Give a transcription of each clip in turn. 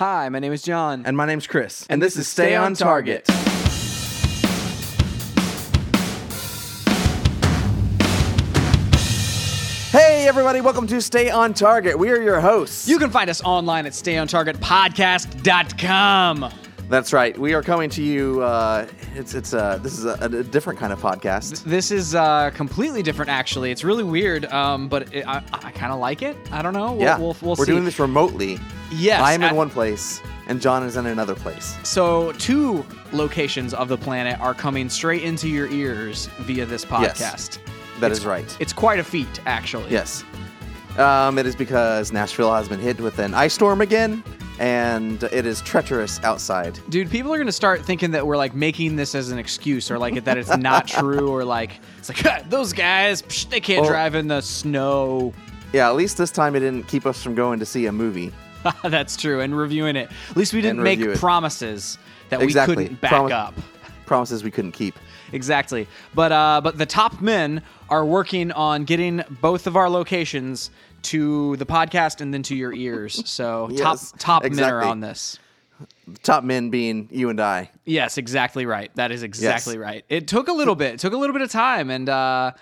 Hi, my name is John. And my name's Chris. And this is Stay on Target. Hey, everybody, welcome to Stay on Target. We are your hosts. You can find us online at stayontargetpodcast.com. That's right. We are coming to you. This is a different kind of podcast. This is completely different, actually. It's really weird, but I kind of like it. I don't know. We'll We're see. doing this remotely. Yes. I'm in one place, and John is in another place. So 2 locations of the planet are coming straight into your ears via this podcast. Yes, that is right. It's quite a feat, actually. Yes. It is because Nashville has been hit with an ice storm again, and it is treacherous outside. Dude, people are going to start thinking that we're like making this as an excuse, or like that it's not true, or like it's like those guys, they can't drive in the snow. Yeah, at least this time it didn't keep us from going to see a movie. That's true, and reviewing it. At least we didn't make promises that Exactly. we couldn't back up. Promises we couldn't keep. Exactly. But the top men are working on getting both of our locations to the podcast and then to your ears. So Yes, top men exactly. are on this. Top men being you and I. Yes, exactly right. That is exactly right. It took a little bit. It took a little bit of time and a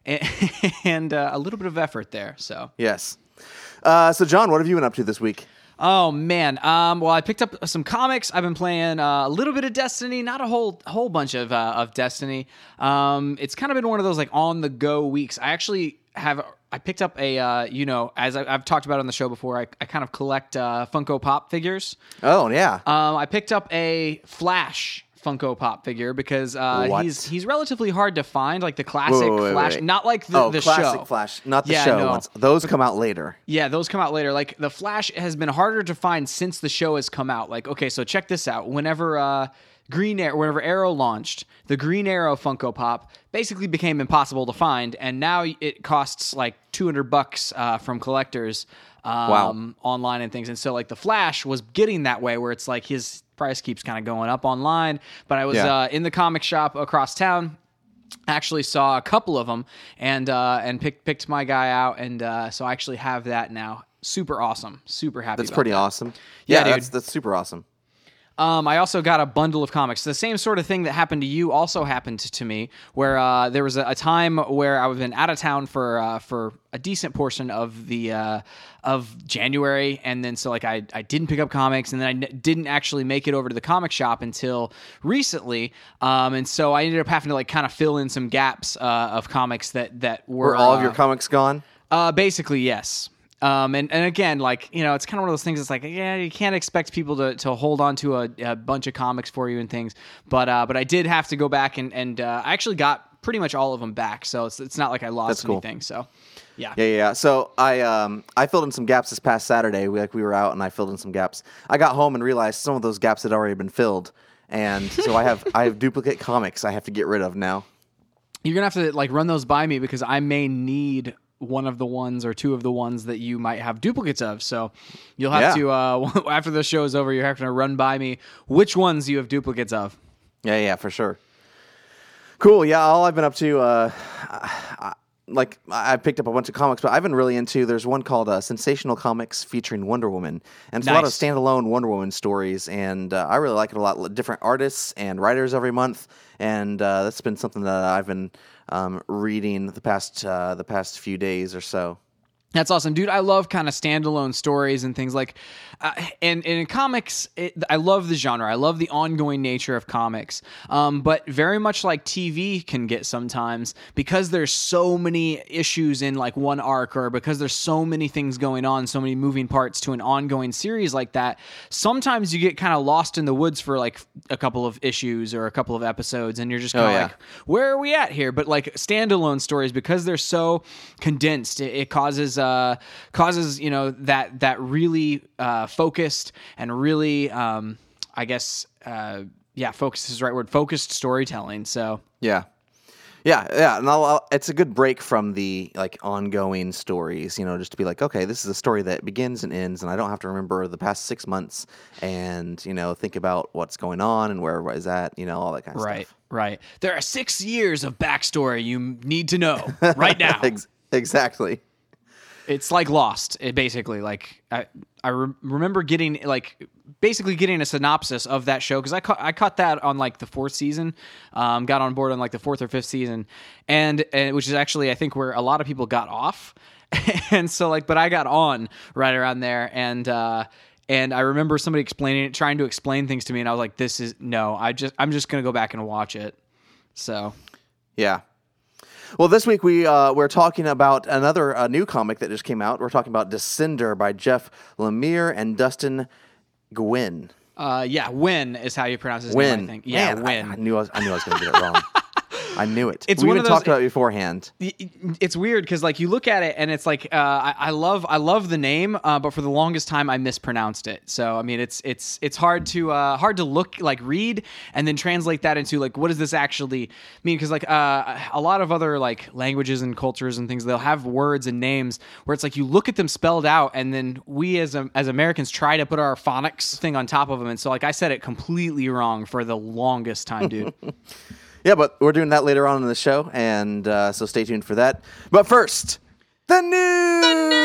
little bit of effort there. So Yes. So John, what have you been up to this week? Oh man. Well, I picked up some comics. I've been playing a little bit of Destiny, not a whole bunch of Destiny. It's kind of been one of those like on the go weeks. I picked up a as I've talked about on the show before. I kind of collect Funko Pop figures. Oh yeah. I picked up a Flash Funko Pop figure because he's relatively hard to find, like the classic Flash, wait. not like the show. Classic Flash, not the show ones. Those come out later. Yeah, those come out later. Like the Flash has been harder to find since the show has come out. Like, okay, so check this out. Whenever Arrow launched, the Green Arrow Funko Pop basically became impossible to find, and now it costs like $200 from collectors online and things. And so like the Flash was getting that way where it's like his price keeps kind of going up online. But I was in the comic shop across town, actually saw a couple of them and picked my guy out, and so I actually have that now. Super awesome. Super happy. That's pretty awesome. Yeah, dude. That's super awesome. I also got a bundle of comics. The same sort of thing that happened to you also happened to me, where there was a time where I've been out of town for a decent portion of the of January, and then so like I didn't pick up comics, and then I didn't actually make it over to the comic shop until recently, and so I ended up having to like kind of fill in some gaps of comics that were all of your comics gone? Basically, yes. And again, like, it's kind of one of those things. It's like, yeah, you can't expect people to hold on to a bunch of comics for you and things. But I did have to go back and I actually got pretty much all of them back. So it's not like I lost anything. So yeah. Yeah. So I filled in some gaps this past Saturday. We were out and I filled in some gaps. I got home and realized some of those gaps had already been filled. And so I have duplicate comics I have to get rid of now. You're going to have to like run those by me because I may need one of the ones or two of the ones that you might have duplicates of. So you'll have to, after the show is over, you're having to run by me which ones you have duplicates of. Yeah, for sure. Cool. Yeah, all I've been up to, I picked up a bunch of comics, but I've been really into, there's one called Sensational Comics featuring Wonder Woman. And it's a lot of standalone Wonder Woman stories, and I really like it a lot. Different artists and writers every month, and that's been something that I've been reading the past few days or so. That's awesome, dude. I love kind of standalone stories and things like, and in comics, I love the genre. I love the ongoing nature of comics. But very much like TV can get sometimes, because there's so many issues in like one arc, or because there's so many things going on, so many moving parts to an ongoing series like that. Sometimes you get kind of lost in the woods for like a couple of issues or a couple of episodes, and you're just kind of like, where are we at here? But like standalone stories, because they're so condensed, it causes that really focused and really focused is the right word, focused storytelling. So yeah, and it's a good break from the like ongoing stories, just to be like, okay, this is a story that begins and ends, and I don't have to remember the past 6 months and think about what's going on and where everybody's at, all that kind of stuff. Right. There are 6 years of backstory you need to know right now. Exactly. It's like Lost. It basically, like I remember getting like basically getting a synopsis of that show, because I caught that on like the 4th season, got on board on like the 4th or 5th season, and which is actually I think where a lot of people got off, and so like, but I got on right around there, and I remember somebody trying to explain things to me, and I was like, I'm just gonna go back and watch it. So yeah. Well, this week we're talking about another new comic that just came out. We're talking about Descender by Jeff Lemire and Dustin Nguyen. Nguyen is how you pronounce his name, I think. Yeah, Nguyen. I knew I was going to get it wrong. I knew it. It's we one even of those, talked about it beforehand. It's weird because like you look at it and it's like I love the name, but for the longest time I mispronounced it. So I mean it's hard to look like read and then translate that into like what does this actually mean? Because like a lot of other like languages and cultures and things, they'll have words and names where it's like you look at them spelled out and then we as Americans try to put our phonics thing on top of them, and so like I said it completely wrong for the longest time, dude. Yeah, but we're doing that later on in the show, and so stay tuned for that. But first, the news!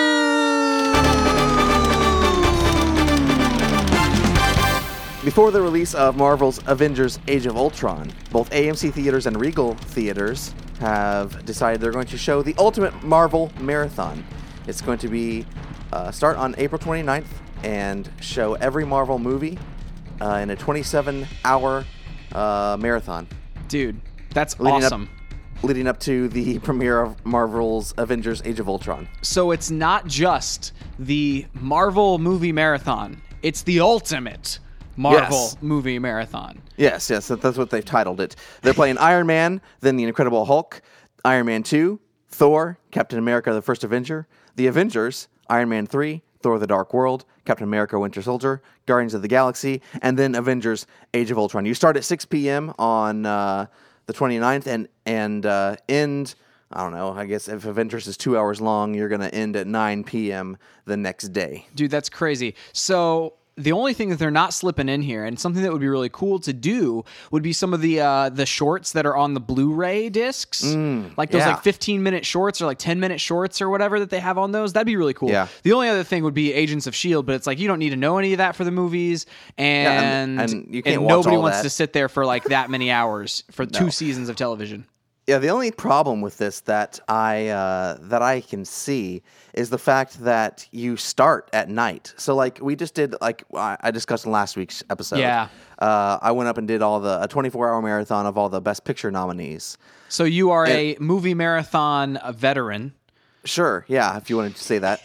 Before the release of Marvel's Avengers Age of Ultron, both AMC Theaters and Regal Theaters have decided they're going to show the Ultimate Marvel Marathon. It's going to be start on April 29th and show every Marvel movie in a 27-hour marathon. Dude, that's awesome. Leading up to the premiere of Marvel's Avengers Age of Ultron. So it's not just the Marvel movie marathon. It's the ultimate Marvel movie marathon. Yes, that's what they've titled it. They're playing Iron Man, then the Incredible Hulk, Iron Man 2, Thor, Captain America the First Avenger, the Avengers, Iron Man 3, Thor the Dark World, Captain America Winter Soldier, Guardians of the Galaxy, and then Avengers Age of Ultron. You start at 6 p.m. on the 29th and end, I don't know, I guess if Avengers is 2 hours long, you're going to end at 9 p.m. the next day. Dude, that's crazy. So the only thing that they're not slipping in here, and something that would be really cool to do, would be some of the shorts that are on the Blu-ray discs, like those like 15-minute shorts or like 10-minute shorts or whatever that they have on those. That'd be really cool. Yeah. The only other thing would be Agents of S.H.I.E.L.D., but it's like you don't need to know any of that for the movies, and you can't and watch nobody all wants that. to sit there for like that many hours for 2 seasons of television. Yeah, the only problem with this that I can see is the fact that you start at night. So, like we just did, like I discussed in last week's episode. Yeah. I went up and did a 24-hour marathon of all the Best Picture nominees. So you are a movie marathon veteran. Sure, yeah, if you wanted to say that.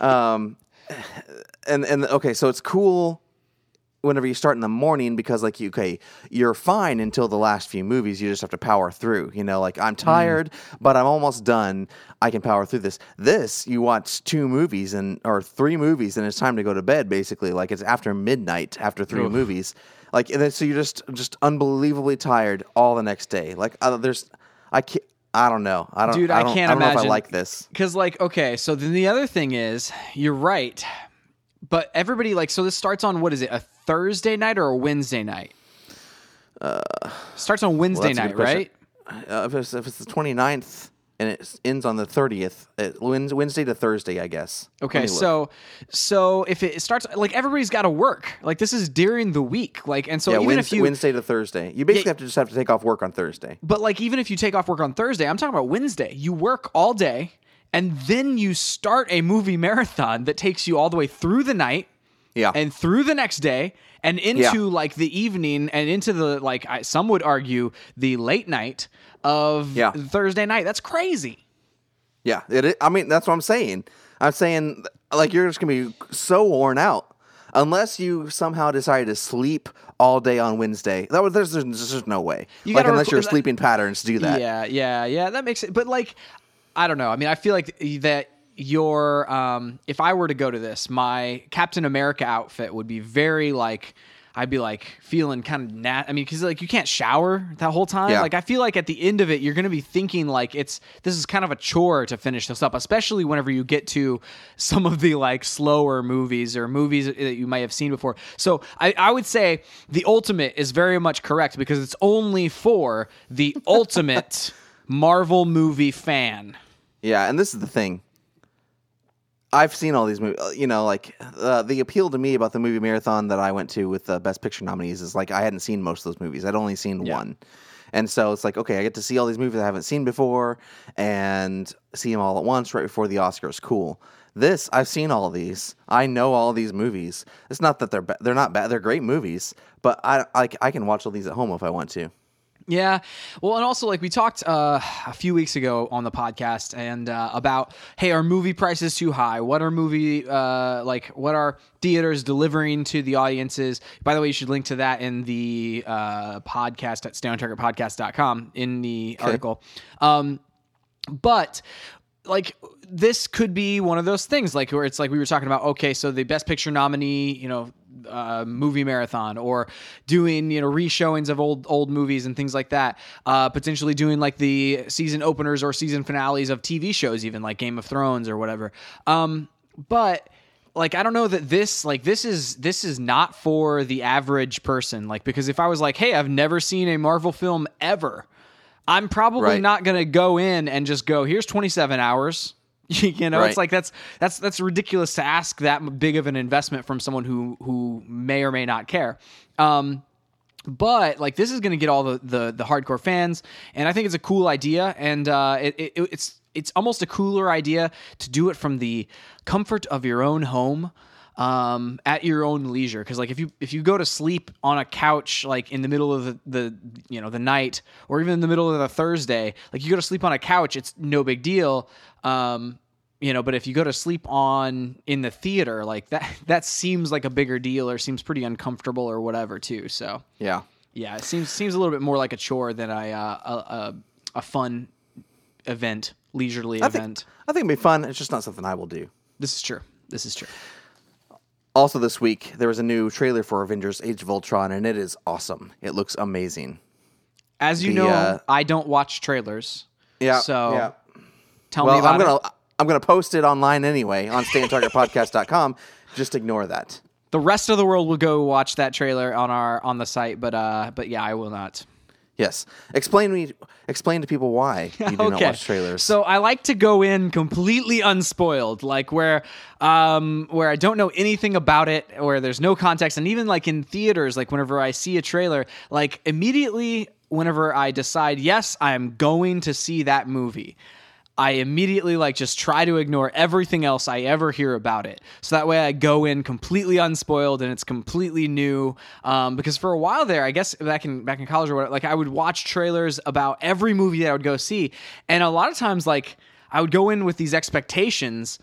And okay, so it's cool whenever you start in the morning because like you're fine until the last few movies. You just have to power through, like I'm tired, but I'm almost done. I can power through this. This, you watch 2 movies or 3 movies and it's time to go to bed basically. Like it's after midnight after 3 movies. Like, and then, so you're just unbelievably tired all the next day. Like I don't know. I don't imagine know if I like this. Cause like, okay. So then the other thing is you're right. But everybody so this starts on, what is it, a Thursday night or a Wednesday night? Starts on Wednesday night, right? If it's the 29th and it ends on the 30th, Wednesday to Thursday, I guess. Okay, so if it starts, everybody's got to work. This is during the week. And so even if you... Wednesday to Thursday. You basically have to take off work on Thursday. But even if you take off work on Thursday, I'm talking about Wednesday. You work all day. And then you start a movie marathon that takes you all the way through the night, and through the next day, and into the evening, and into the some would argue the late night of Thursday night. That's crazy. Yeah, I mean that's what I'm saying. I'm saying you're just gonna be so worn out unless you somehow decide to sleep all day on Wednesday. There's just no way. Unless your sleeping patterns do that. Yeah. That makes it. But I don't know. I mean, I feel like that your if I were to go to this, my Captain America outfit would be very I'd be feeling kind of I mean, because you can't shower that whole time. Yeah. I feel like at the end of it, you're going to be thinking this is kind of a chore to finish this up, especially whenever you get to some of the slower movies or movies that you might have seen before. So I would say the ultimate is very much correct because it's only for the ultimate Marvel movie fan. Yeah, and this is the thing. I've seen all these movies. You know, like the appeal to me about the movie marathon that I went to with the Best Picture nominees is like I hadn't seen most of those movies. I'd only seen one. And so it's like, okay, I get to see all these movies I haven't seen before and see them all at once right before the Oscars. Cool. This, I've seen all of these. I know all of these movies. It's not that they're not bad. They're great movies, but I can watch all these at home if I want to. Yeah. Well, and also, like, we talked a few weeks ago on the podcast and about, hey, are movie prices too high? What are what are theaters delivering to the audiences? By the way, you should link to that in the podcast at StayOnTargetPodcast.com in the article. But like, this could be one of those things, like, where it's like we were talking about, okay, so the Best Picture nominee, movie marathon, or doing, re-showings of old movies and things like that, potentially doing like the season openers or season finales of TV shows, even like Game of Thrones or whatever. But like, I don't know that this is not for the average person, like, because if I was like, hey, I've never seen a Marvel film ever, I'm probably not going to go in and just go, here's 27 hours. It's like that's ridiculous to ask that big of an investment from someone who may or may not care. But like, this is going to get all the hardcore fans, and I think it's a cool idea, and it's almost a cooler idea to do it from the comfort of your own home. At your own leisure, because like if you go to sleep on a couch like in the middle of the night, or even in the middle of the Thursday, like you go to sleep on a couch, it's no big deal. But if you go to sleep in the theater, like that seems like a bigger deal, or seems pretty uncomfortable or whatever too. So yeah, it seems a little bit more like a chore than a fun event, leisurely event. I think it'd be fun. It's just not something I will do. This is true. Also this week, there was a new trailer for Avengers Age of Ultron, and it is awesome. It looks amazing. As you know, I don't watch trailers. Yeah. So tell me about it. I'm going to post it online anyway on StayOnTargetPodcast.com. Just ignore that. The rest of the world will go watch that trailer on the site, but yeah, I will not. Yes. Explain to people why you do not watch trailers. So I like to go in completely unspoiled, like where I don't know anything about it, where there's no context. And even like in theaters, like whenever I see a trailer, like immediately whenever I decide, yes, I'm going to see that movie, I immediately like just try to ignore everything else I ever hear about it. So that way I go in completely unspoiled and it's completely new. Because for a while there, I guess back in college or whatever, like I would watch trailers about every movie that I would go see. And a lot of times, like, I would go in with these expectations,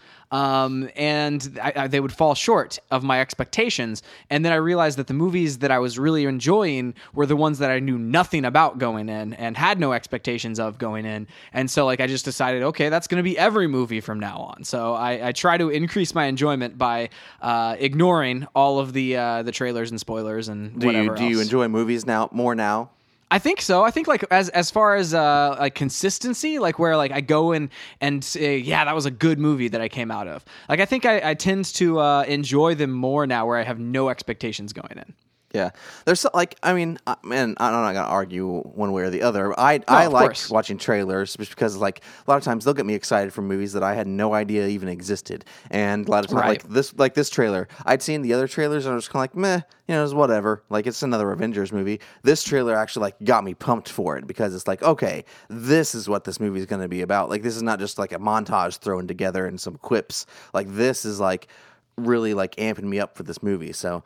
and they would fall short of my expectations. And then I realized that the movies that I was really enjoying were the ones that I knew nothing about going in and had no expectations of going in. And so like I just decided, okay, that's going to be every movie from now on. So I try to increase my enjoyment by ignoring all of the trailers and spoilers and whatever else. Do you enjoy movies more now? I think so. I think like as far as like consistency, like where like I go in and say, yeah, that was a good movie that I came out of. Like I think I tend to enjoy them more now, where I have no expectations going in. Yeah, there's like, I mean, man, I'm not gonna argue one way or the other. I like watching trailers just because like a lot of times they'll get me excited for movies that I had no idea even existed, and a lot of times like this trailer, I'd seen the other trailers and I was kind of like, meh, it's whatever. Like it's another Avengers movie. This trailer actually like got me pumped for it because it's like, okay, this is what this movie is going to be about. Like this is not just like a montage thrown together and some quips. Like this is like really like amping me up for this movie. So.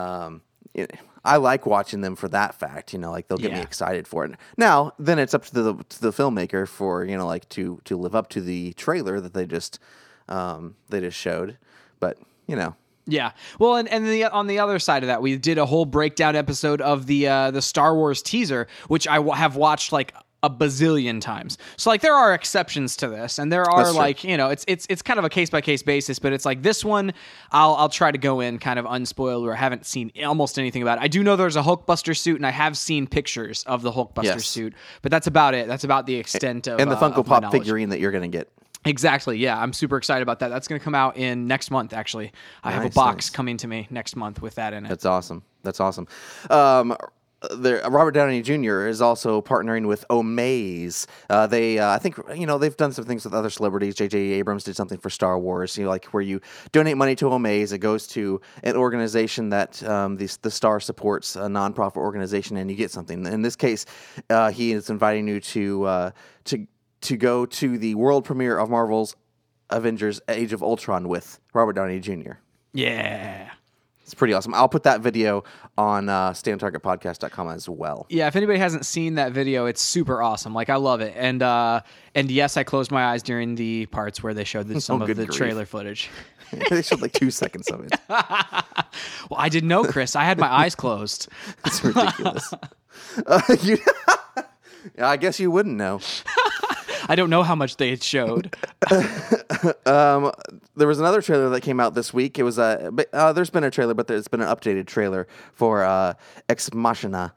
I like watching them for that fact, like they'll get me excited for it. Now, then it's up to the filmmaker for, like to live up to the trailer that they just showed. But, Yeah. Well, and on the other side of that, we did a whole breakdown episode of the Star Wars teaser, which I have watched like a bazillion times. So like there are exceptions to this, and there are like, it's kind of a case by case basis, but it's like this one I'll try to go in kind of unspoiled, where I haven't seen almost anything about it. I do know there's a Hulkbuster suit, and I have seen pictures of the Hulkbuster suit, but that's about it. That's about the extent of and the Funko Pop figurine that you're going to get. Exactly. Yeah, I'm super excited about that. That's going to come out in next month. Actually, I have a box coming to me next month with that in it. That's awesome. Robert Downey Jr. is also partnering with Omaze. I think they've done some things with other celebrities. J.J. Abrams did something for Star Wars. Like where you donate money to Omaze, it goes to an organization that the star supports, a nonprofit organization, and you get something. In this case, he is inviting you to go to the world premiere of Marvel's Avengers: Age of Ultron with Robert Downey Jr. Yeah. It's pretty awesome. I'll put that video on StayOnTargetPodcast.com as well. Yeah, if anybody hasn't seen that video, it's super awesome. Like, I love it. And yes, I closed my eyes during the parts where they showed some of the trailer footage. They showed like 2 seconds of it. Well, I didn't know, Chris. I had my eyes closed. It's ridiculous. I guess you wouldn't know. I don't know how much they showed. There was another trailer that came out this week. It was there's been a trailer, but there's been an updated trailer for Ex Machina.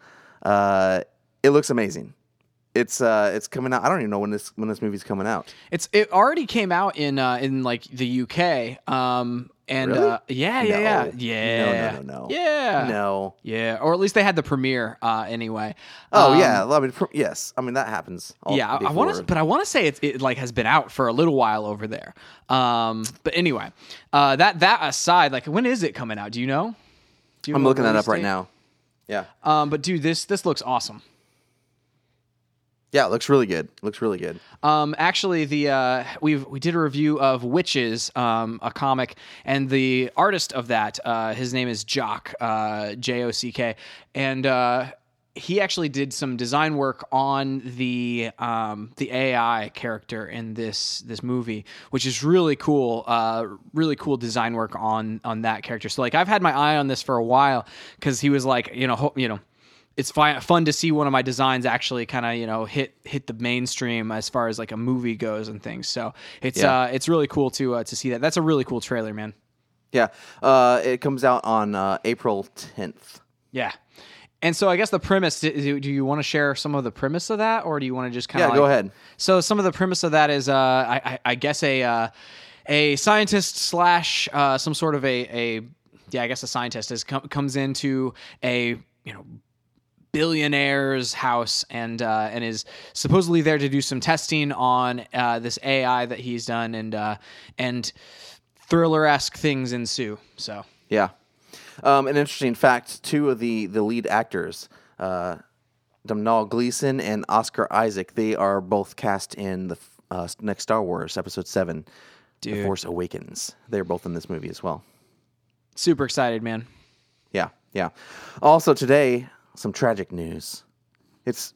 It looks amazing. It's coming out. I don't even know when this movie's coming out. It already came out in like the UK. And really? Yeah. No. Yeah. No. Yeah, or at least they had the premiere anyway. Oh yeah, I mean, yes. I mean that happens. I want to say it like has been out for a little while over there. But anyway, that aside, like when is it coming out? Do you know? I'm looking that up right now. Yeah. But dude, this looks awesome. Yeah, it looks really good. Actually, we did a review of Witches, a comic, and the artist of that, his name is Jock, Jock, and he actually did some design work on the AI character in this movie, which is really cool. Really cool design work on that character. So like I've had my eye on this for a while because he was like, it's fun to see one of my designs actually kind of, hit the mainstream as far as like a movie goes and things. So it's really cool to see that. That's a really cool trailer, man. Yeah. It comes out on April 10th. Yeah. And so I guess the premise, do you want to share some of the premise of that, or do you want to just kind of go ahead. So some of the premise of that is, I guess a scientist slash some sort of a scientist comes into a, billionaire's house and is supposedly there to do some testing on this AI that he's done, and thriller-esque things ensue. So yeah, an interesting fact: two of the lead actors, Domhnall Gleeson and Oscar Isaac, they are both cast in the next Star Wars Episode 7, The Force Awakens. They're both in this movie as well. Super excited, man. Yeah. Also today, some tragic news. It's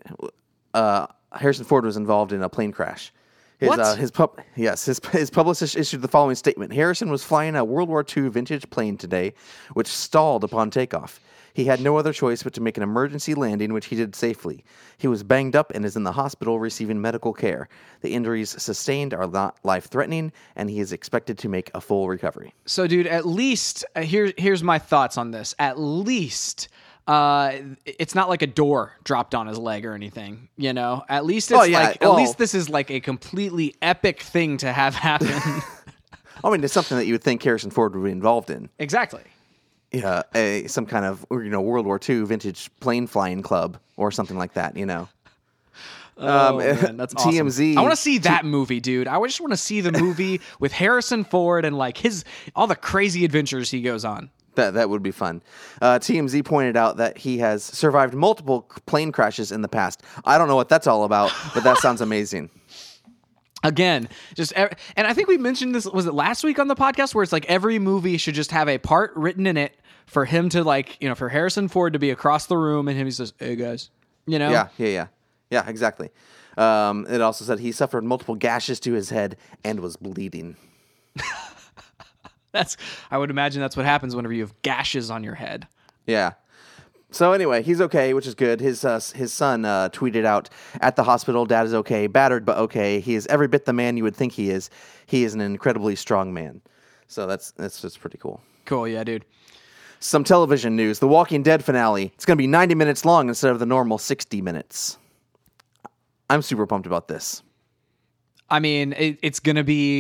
Harrison Ford was involved in a plane crash. His publicist issued the following statement. Harrison was flying a World War II vintage plane today, which stalled upon takeoff. He had no other choice but to make an emergency landing, which he did safely. He was banged up and is in the hospital receiving medical care. The injuries sustained are not life-threatening, and he is expected to make a full recovery. So, dude, at least, here's my thoughts on this. At least... it's not like a door dropped on his leg or anything, At least it's at least this is like a completely epic thing to have happen. I mean, it's something that you would think Harrison Ford would be involved in. Exactly. Yeah, some kind of World War II vintage plane flying club or something like that. Oh, man, that's awesome. TMZ. I want to see that movie, dude. I just want to see the movie with Harrison Ford and like all the crazy adventures he goes on. That would be fun. TMZ pointed out that he has survived multiple plane crashes in the past. I don't know what that's all about, but that sounds amazing. Again, and I think we mentioned this, was it last week on the podcast, where it's like every movie should just have a part written in it for him to for Harrison Ford to be across the room and him, he says, "Hey guys," Yeah, exactly. It also said he suffered multiple gashes to his head and was bleeding. I would imagine that's what happens whenever you have gashes on your head. Yeah. So anyway, he's okay, which is good. His son tweeted out, "At the hospital, Dad is okay, battered but okay. He is every bit the man you would think he is. He is an incredibly strong man." So that's just pretty cool. Cool, yeah, dude. Some television news: The Walking Dead finale. It's going to be 90 minutes long instead of the normal 60 minutes. I'm super pumped about this. I mean, it's going to be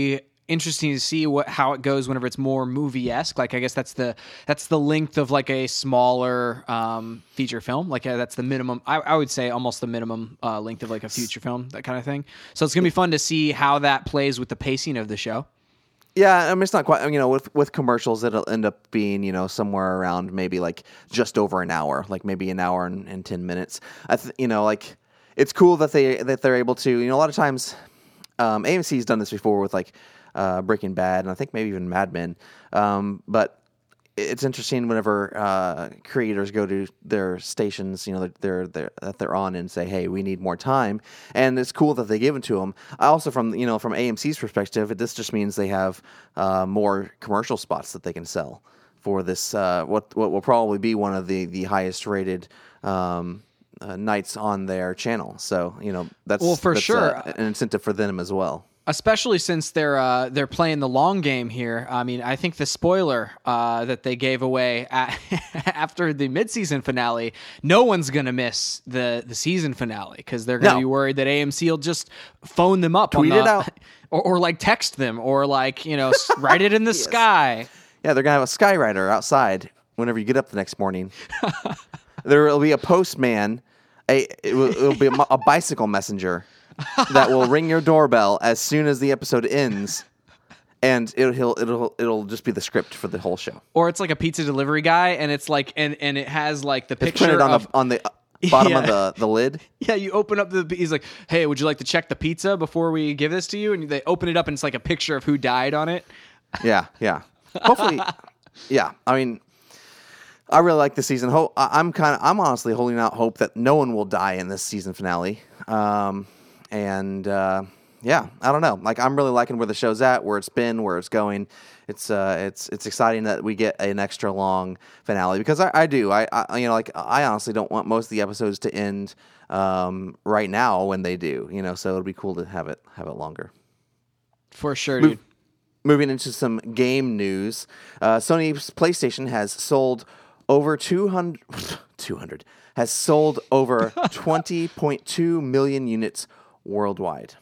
interesting to see how it goes whenever it's more movie-esque. Like I guess that's the length of like a smaller feature film. Like that's the minimum. I would say almost the minimum length of like a feature film, that kind of thing. So it's gonna be fun to see how that plays with the pacing of the show. Yeah, I mean, it's not quite, with commercials, it'll end up being, somewhere around maybe like just over an hour, like maybe an hour and 10 minutes. Like it's cool that they're able to, a lot of times, AMC's done this before with like Breaking Bad and I think maybe even Mad Men. But it's interesting whenever creators go to their stations, that they're on and say, "Hey, we need more time," and it's cool that they give it to them. I also, from AMC's perspective, this just means they have more commercial spots that they can sell for this. What will probably be one of the highest rated nights on their channel. So that's sure an incentive for them as well. Especially since they're playing the long game here. I mean, I think the spoiler that they gave away after the midseason finale, no one's gonna miss the season finale because they're gonna be worried that AMC will just phone them up, tweet it out, or like text them, or like write it in the sky. Yeah, they're gonna have a skywriter outside whenever you get up the next morning. There will be a postman. It'll be a bicycle messenger that will ring your doorbell as soon as the episode ends, and it'll just be the script for the whole show. Or it's like a pizza delivery guy, and it's like and it has like the picture printed on the bottom of the lid. Yeah, you open up he's like, "Hey, would you like to check the pizza before we give this to you?" And they open it up, and it's like a picture of who died on it. Yeah. Hopefully, yeah. I mean, I really like the season. I'm honestly holding out hope that no one will die in this season finale. Yeah, I don't know. Like, I'm really liking where the show's at, where it's been, where it's going. It's exciting that we get an extra long finale because I honestly don't want most of the episodes to end right now when they do. So it'll be cool to have it longer. For sure, dude. Moving into some game news, Sony's PlayStation has sold over 200 has sold over 20.2 million units worldwide.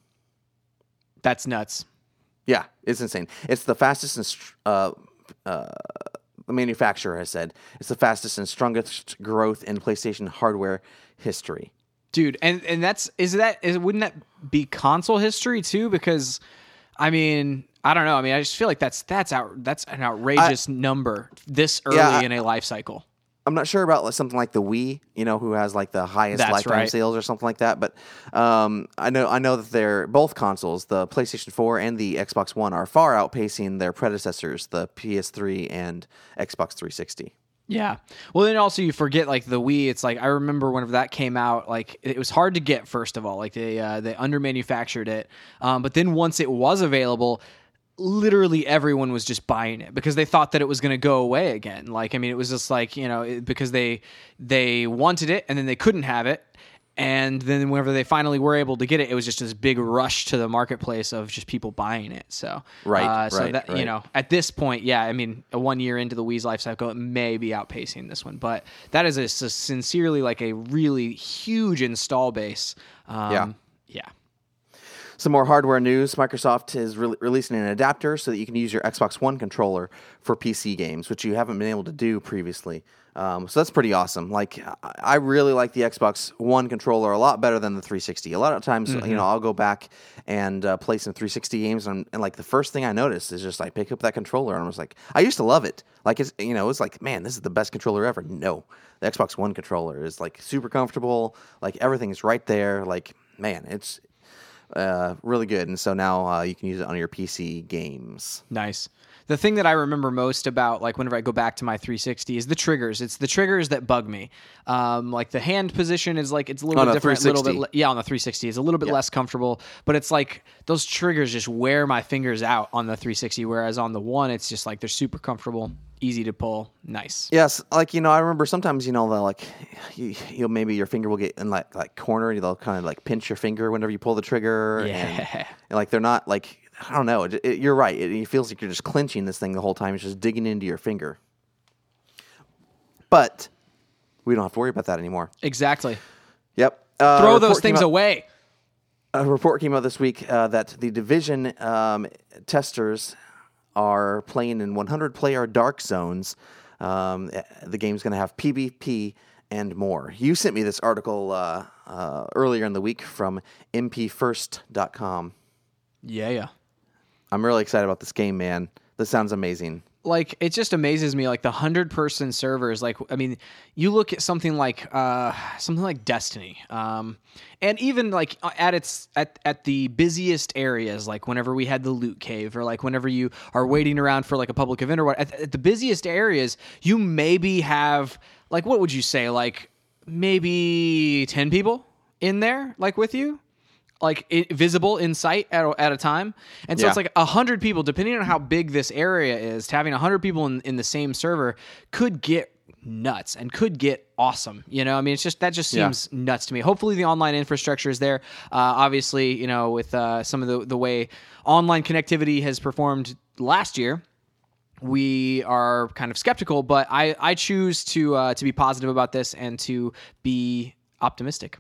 That's nuts. Yeah, it's insane. It's the fastest and the manufacturer has said it's the fastest and strongest growth in PlayStation hardware history. Dude, and wouldn't that be console history too? Because I mean, I don't know. I mean, I just feel like that's an outrageous number this early in a life cycle. I'm not sure about something like the Wii, who has like the highest lifetime sales or something like that. But I know that they're both consoles, the PlayStation 4 and the Xbox One, are far outpacing their predecessors, the PS3 and Xbox 360. Yeah. Well, then also you forget like the Wii. It's like I remember whenever that came out, like it was hard to get. First of all, like they under-manufactured it, but then once it was available, literally everyone was just buying it because they thought that it was going to go away again. Like, I mean, it was just like, because they wanted it and then they couldn't have it. And then whenever they finally were able to get it, it was just this big rush to the marketplace of just people buying it. So, at this point, yeah, I mean, 1 year into the Wii's life cycle, it may be outpacing this one, but that is a sincerely like a really huge install base. Yeah. Some more hardware news. Microsoft is releasing an adapter so that you can use your Xbox One controller for PC games, which you haven't been able to do previously. So that's pretty awesome. Like, I really like the Xbox One controller a lot better than the 360. A lot of times, I'll go back and play some 360 games, and like the first thing I noticed is just like pick up that controller, and I was like, I used to love it. Like it's like, man, this is the best controller ever. No, the Xbox One controller is like super comfortable. Like everything's right there. Like, man, it's really good. And so now you can use it on your PC games. Nice. The thing that I remember most about, like, whenever I go back to my 360 is the triggers. It's the triggers that bug me. Like, the hand position is, like, it's a little bit different. On the 360. It's a little bit less comfortable. But it's, like, those triggers just wear my fingers out on the 360, whereas on the One, it's just, like, they're super comfortable, easy to pull, nice. Yes, like, I remember sometimes, they'll, like, maybe your finger will get in, like corner. They'll kind of, like, pinch your finger whenever you pull the trigger. Yeah. And like, they're not, like... I don't know. You're right. It feels like you're just clenching this thing the whole time. It's just digging into your finger. But we don't have to worry about that anymore. Exactly. Yep. Throw those things away. A report came out this week that the Division testers are playing in 100-player Dark Zones. The game's going to have PvP and more. You sent me this article earlier in the week from mpfirst.com. Yeah. I'm really excited about this game, man. This sounds amazing. Like, it just amazes me, like the 100-person servers. Like, I mean, you look at something like Destiny, and even like at the busiest areas, like whenever we had the loot cave, or like whenever you are waiting around for like a public event or what, at the busiest areas, you maybe have, like, what would you say, like maybe 10 people in there, like with you, like visible in sight at a time. And so it's like 100 people, depending on how big this area is, having 100 people in the same server could get nuts and could get awesome. You know, I mean, that just seems nuts to me. Hopefully the online infrastructure is there. Obviously, you know, with some of the way online connectivity has performed last year, we are kind of skeptical, but I choose to be positive about this and to be optimistic.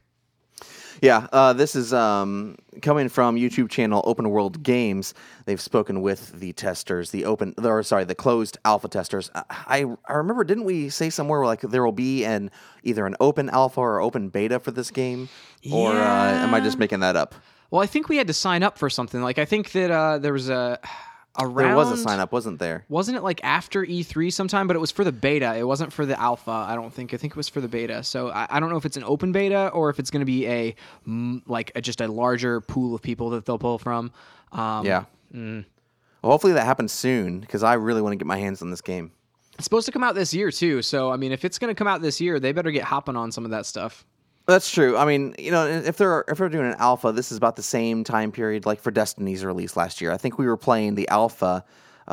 Yeah, this is coming from YouTube channel Open World Games. They've spoken with the testers, the closed alpha testers. I remember, didn't we say somewhere like there will be either an open alpha or open beta for this game? Or am I just making that up? Well, I think we had to sign up for something. Like, I think that there was there was a sign up, wasn't there? Wasn't it like after E3 sometime? But it was for the beta. It wasn't for the alpha, I don't think. I think it was for the beta. So I don't know if it's an open beta or if it's going to be just a larger pool of people that they'll pull from. Well, hopefully that happens soon, because I really want to get my hands on this game. It's supposed to come out this year too. So I mean, if it's going to come out this year, they better get hopping on some of that stuff. That's true. I mean, you know, if they're doing an alpha, this is about the same time period like for Destiny's release last year. I think we were playing the alpha.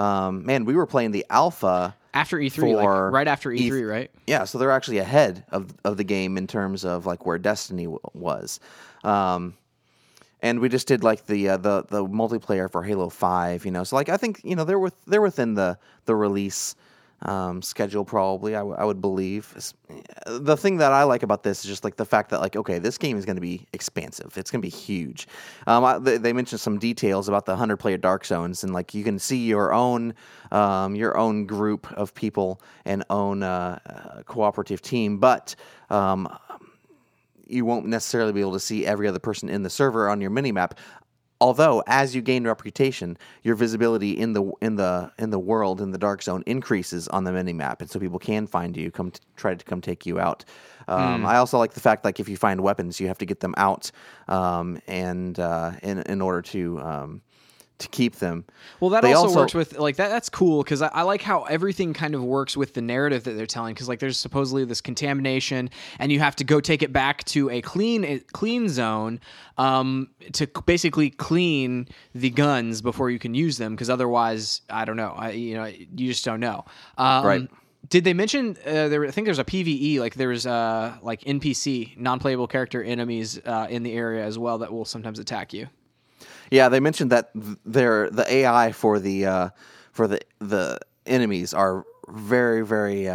We were playing the alpha after E3, right after E3, right? Yeah, so they're actually ahead of the game in terms of like where Destiny was. And we just did like the multiplayer for Halo 5, you know. So like I think, you know, they're within the release schedule, probably, I would believe. The thing that I like about this is just like the fact that, like, okay, this game is going to be expansive. It's going to be huge. They mentioned some details about the 100-player Dark Zones, and like you can see your own group of people and own cooperative team, but you won't necessarily be able to see every other person in the server on your minimap. Although, as you gain reputation, your visibility in the world, in the Dark Zone, increases on the minimap, and so people can find you, try to come take you out. I also like the fact, like, if you find weapons, you have to get them out, and in order to keep them. Well, that also works with, like, that's cool, because I like how everything kind of works with the narrative that they're telling, because, like, there's supposedly this contamination, and you have to go take it back to a clean zone to basically clean the guns before you can use them, because otherwise, I don't know, you just don't know. Right. Did they mention I think there's a PvE, like there's like NPC, non-playable character enemies in the area as well that will sometimes attack you? Yeah, they mentioned that the AI for the enemies are very, very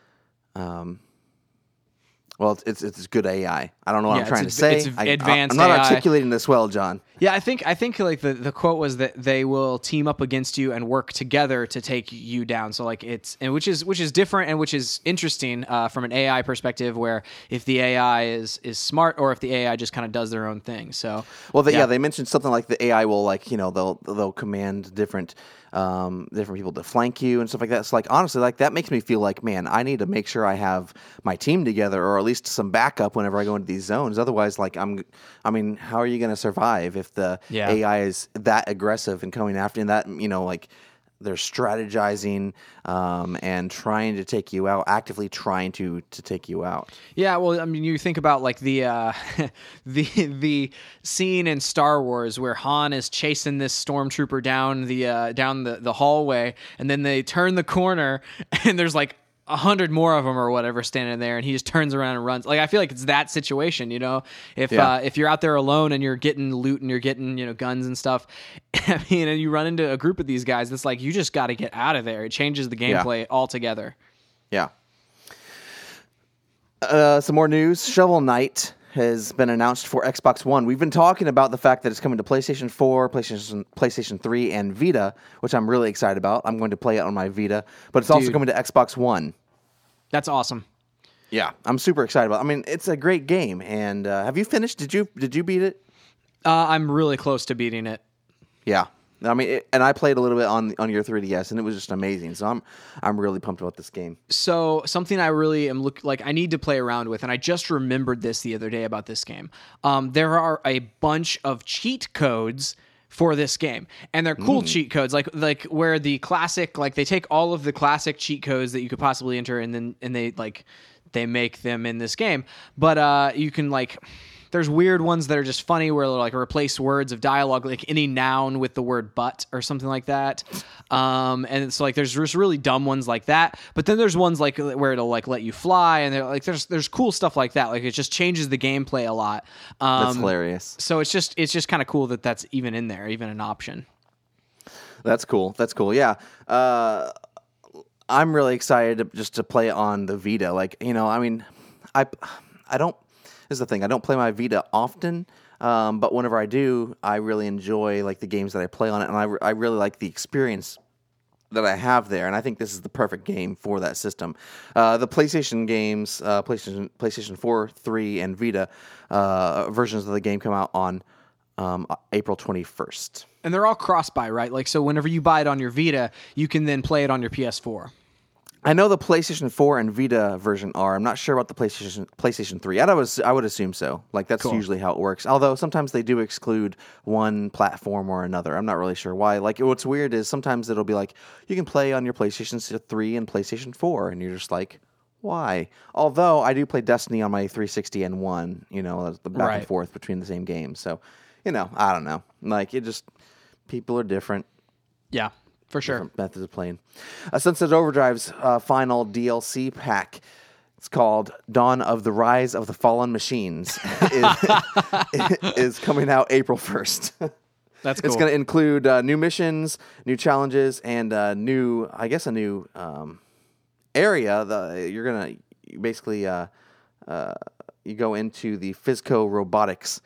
well, it's good AI. I don't know what I'm trying to say. It's advanced I'm not AI. articulating this well, John. Yeah, I think like the quote was that they will team up against you and work together to take you down. So like which is different and which is interesting from an AI perspective, where if the AI is smart or if the AI just kind of does their own thing. So they mentioned something like the AI will, like, you know, they'll command different people to flank you and stuff like that. So like, honestly, like, that makes me feel like, man, I need to make sure I have my team together, or at least some backup whenever I go into these zones. Otherwise, like, how are you going to survive if the AI is that aggressive and coming after you, and that, you know, like, they're strategizing and trying to take you out, actively trying to take you out. Yeah, well, I mean, you think about like the the scene in Star Wars where Han is chasing this stormtrooper down the hallway, and then they turn the corner, and there's like 100 more of them or whatever standing there, and he just turns around and runs. Like, I feel like it's that situation, you know. If you're out there alone and you're getting loot and you're getting, you know, guns and stuff, I mean, and you run into a group of these guys, it's like you just got to get out of there. It changes the gameplay altogether. Yeah. Some more news. Shovel Knight has been announced for Xbox One. We've been talking about the fact that it's coming to PlayStation 4, PlayStation 3, and Vita, which I'm really excited about. I'm going to play it on my Vita, but it's also coming to Xbox One. That's awesome. Yeah, I'm super excited about it. I mean, it's a great game. And have you finished? Did you beat it? I'm really close to beating it. Yeah. I mean, and I played a little bit on your 3DS, and it was just amazing. So I'm really pumped about this game. So something I really am I need to play around with, and I just remembered this the other day about this game. There are a bunch of cheat codes for this game, and they're cool cheat codes, like where the classic, like they take all of the classic cheat codes that you could possibly enter, and they make them in this game. But you can there's weird ones that are just funny where they'll replace words of dialogue, like any noun with the word but or something like that. And it's there's just really dumb ones like that. But then there's ones where it'll let you fly, and there's cool stuff like that. Like it just changes the gameplay a lot. That's hilarious. So it's just kind of cool that that's even in there, even an option. That's cool. Yeah. I'm really excited just to play it on the Vita. I don't. This is the thing. I don't play my Vita often, but whenever I do, I really enjoy the games that I play on it, and I really like the experience that I have there. And I think this is the perfect game for that system. The PlayStation games, PlayStation 4, 3, and Vita versions of the game come out on April 21st. And they're all cross-buy, right? So whenever you buy it on your Vita, you can then play it on your PS4. I know the PlayStation 4 and Vita version are. I'm not sure about the PlayStation 3. I would assume so. That's cool. Usually how it works. Although sometimes they do exclude one platform or another. I'm not really sure why. What's weird is sometimes it'll be you can play on your PlayStation 3 and PlayStation 4, and you're just why? Although I do play Destiny on my 360 and 1, the back and forth between the same game. So, I don't know. People are different. Yeah. For sure. Different methods of playing. Sunset Overdrive's final DLC pack, it's called Dawn of the Rise of the Fallen Machines, is coming out April 1st. That's cool. It's going to include new missions, new challenges, and a new area. You're going to basically you go into the Fizco Robotics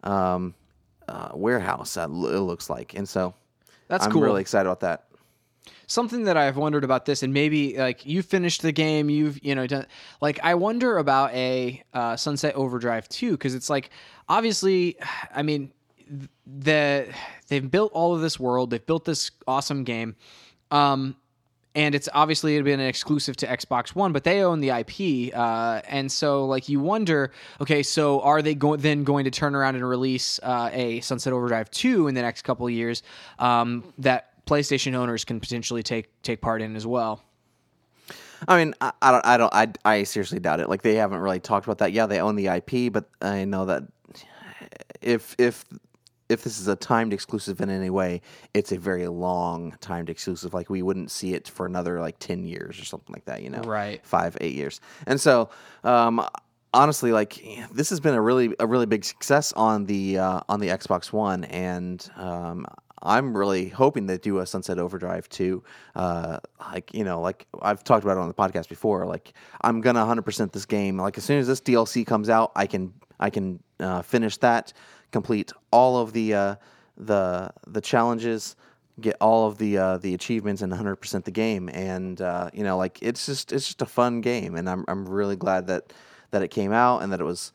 warehouse, it looks like. And so I'm really excited about that. Something that I've wondered about this, and maybe you finished the game, you've done, I wonder about a Sunset Overdrive 2, because it's obviously, I mean, they've built all of this world, they've built this awesome game, and it's obviously been an exclusive to Xbox One, but they own the IP, and so you wonder, okay, so are they going to turn around and release a Sunset Overdrive 2 in the next couple of years that PlayStation owners can potentially take part in as well? I mean, I seriously doubt it. They haven't really talked about that. Yeah, they own the IP, but I know that if this is a timed exclusive in any way, it's a very long timed exclusive. We wouldn't see it for another 10 years or something like that. Right? 5-8 years. And so, honestly, this has been a really big success on the Xbox One, and I'm really hoping they do a Sunset Overdrive 2. I've talked about it on the podcast before. I'm gonna 100% this game. As soon as this DLC comes out, I can finish that, complete all of the challenges, get all of the achievements, and 100% the game. And it's just a fun game, and I'm really glad that it came out and that it was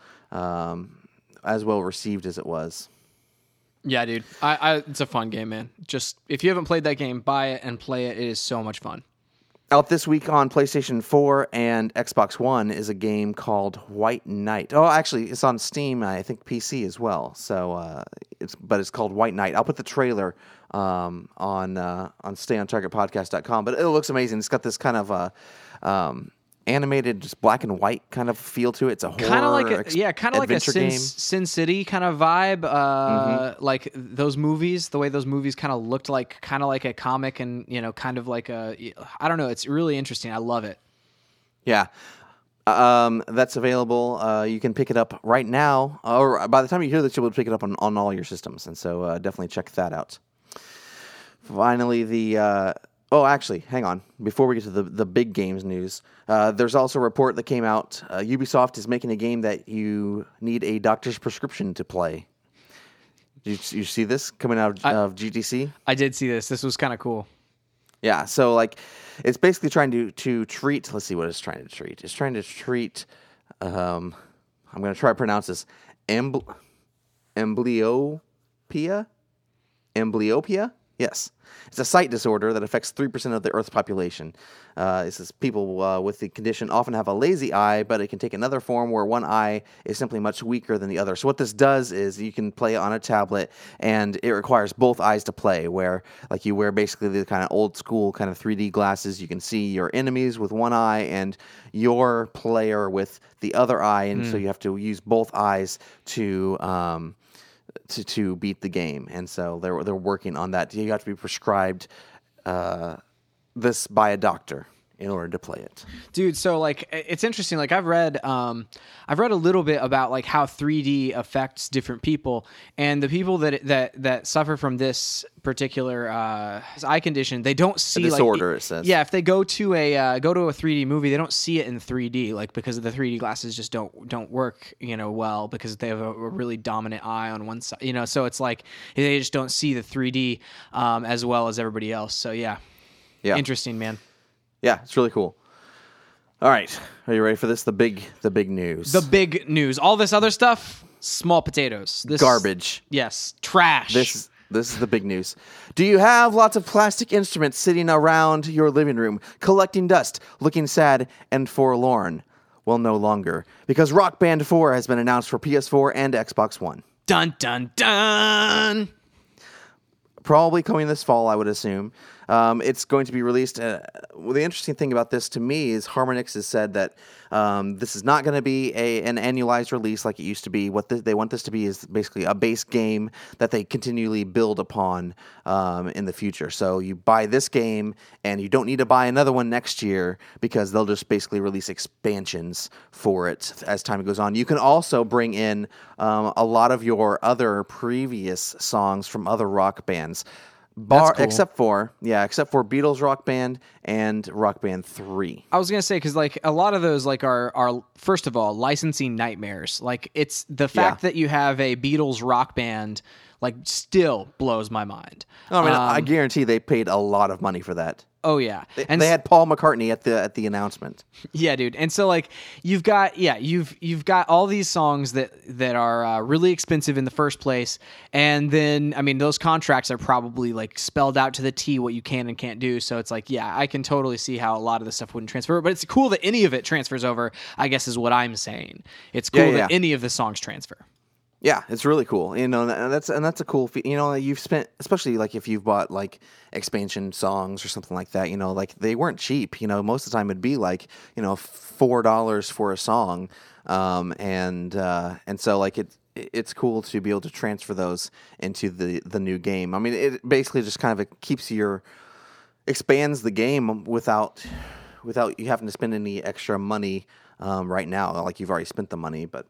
as well received as it was. Yeah, dude. It's a fun game, man. Just if you haven't played that game, buy it and play it. It is so much fun. Out this week on PlayStation 4 and Xbox One is a game called White Knight. Oh, actually, it's on Steam. I think PC as well. So it's called White Knight. I'll put the trailer on StayOnTargetPodcast.com. But it looks amazing. It's got this kind of animated, just black and white kind of feel to it. It's a horror, kind of like a Sin City kind of vibe. Like those movies, the way those movies kind of looked kind of like a comic, and kind of like I don't know. It's really interesting. I love it. Yeah. That's available. You can pick it up right now, or by the time you hear this, you'll be able to pick it up on all your systems. And so definitely check that out. Finally, the Oh, actually, hang on. Before we get to the big games news, there's also a report that came out. Ubisoft is making a game that you need a doctor's prescription to play. You see this coming out of GTC? I did see this. This was kind of cool. Yeah, so like it's basically trying to treat. Let's see what it's trying to treat. It's trying to treat. I'm going to try to pronounce this. Amblyopia. Yes. It's a sight disorder that affects 3% of the Earth's population. It says people with the condition often have a lazy eye, but it can take another form where one eye is simply much weaker than the other. So what this does is you can play it on a tablet, and it requires both eyes to play, where like you wear basically the kind of old school kind of 3D glasses. You can see your enemies with one eye and your player with the other eye, and so you have to use both eyes to beat the game, and so they're working on that. You have to be prescribed this by a doctor in order to play it, dude. So like, it's interesting. Like I've read a little bit about like how 3D affects different people, and the people that suffer from this particular eye condition, they don't see a disorder. Like, it says, yeah, if they go to a 3D movie, they don't see it in 3D, like because the 3D glasses just don't work, well, because they have a really dominant eye on one side, So it's like they just don't see the 3D as well as everybody else. So yeah, interesting, man. Yeah, it's really cool. All right, are you ready for this? The big news. The big news. All this other stuff, small potatoes. This garbage. Yes, trash. This is the big news. Do you have lots of plastic instruments sitting around your living room, collecting dust, looking sad and forlorn? Well, no longer, because Rock Band 4 has been announced for PS4 and Xbox One. Dun dun dun. Probably coming this fall, I would assume. It's going to be released. Well, the interesting thing about this to me is Harmonix has said that this is not going to be an annualized release like it used to be. What they want this to be is basically a base game that they continually build upon in the future. So you buy this game, and you don't need to buy another one next year because they'll just basically release expansions for it as time goes on. You can also bring in a lot of your other previous songs from other rock bands. Cool. Except for Beatles Rock Band and Rock Band 3. I was gonna say, because like a lot of those like are first of all licensing nightmares. Like it's the fact that you have a Beatles Rock Band like still blows my mind. I mean, I guarantee they paid a lot of money for that. Oh yeah, and they had Paul McCartney at the announcement. Yeah, dude. And so like you've got all these songs that are really expensive in the first place, and then I mean those contracts are probably like spelled out to the T what you can and can't do. So it's like, yeah, I can totally see how a lot of the stuff wouldn't transfer, but it's cool that any of it transfers over, I guess is what I'm saying. It's cool that any of the songs transfer. Yeah, it's really cool. And that's a cool. You've spent, especially like if you've bought like expansion songs or something like that. Like they weren't cheap. Most of the time it'd be like $4 for a song, and so like it's cool to be able to transfer those into the new game. I mean, it basically just kind of expands the game without you having to spend any extra money right now. Like you've already spent the money, but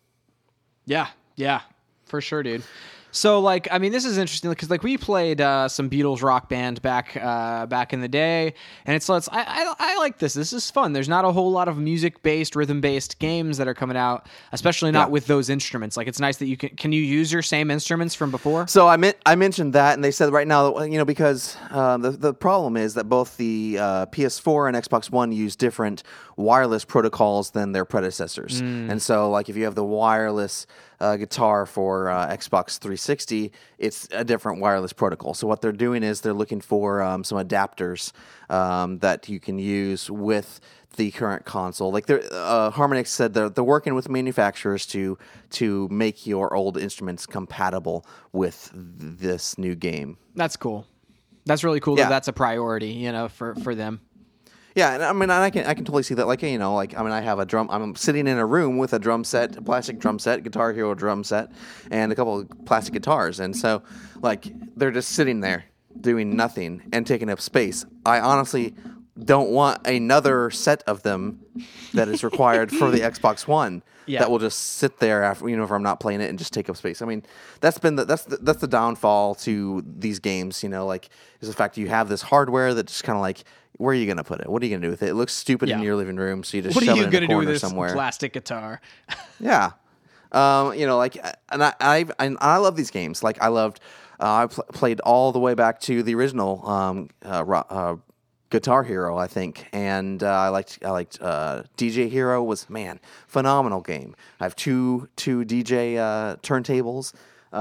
Yeah, for sure, dude. So, like, I mean, this is interesting because, like, we played some Beatles Rock Band back in the day, and I like this. This is fun. There's not a whole lot of music-based, rhythm-based games that are coming out, especially not with those instruments. Like, it's nice that you can you use your same instruments from before? So I mentioned that, and they said right now, because the problem is that both the PS4 and Xbox One use different wireless protocols than their predecessors, and so like if you have the wireless guitar for Xbox 360, it's a different wireless protocol. So what they're doing is they're looking for some adapters that you can use with the current console. Like Harmonix said they're working with manufacturers to make your old instruments compatible with this new game. That's cool. That's really cool. That's a priority, for them. Yeah, and I mean, I can totally see that. Like, I have a drum. I'm sitting in a room with a drum set, a plastic drum set, Guitar Hero drum set, and a couple of plastic guitars. And so, like, they're just sitting there doing nothing and taking up space. I honestly don't want another set of them that is required for the Xbox One that will just sit there after, if I'm not playing it and just take up space. I mean, that's the downfall to these games, like, is the fact that you have this hardware that just kind of like, where are you going to put it? What are you going to do with it? It looks stupid in your living room, so you just shove it in a corner somewhere. What are you going to do with this plastic guitar? Yeah. And I love these games. Like, I loved, I played all the way back to the original Guitar Hero, I think, and I liked DJ Hero was, phenomenal game. I have two DJ turntables.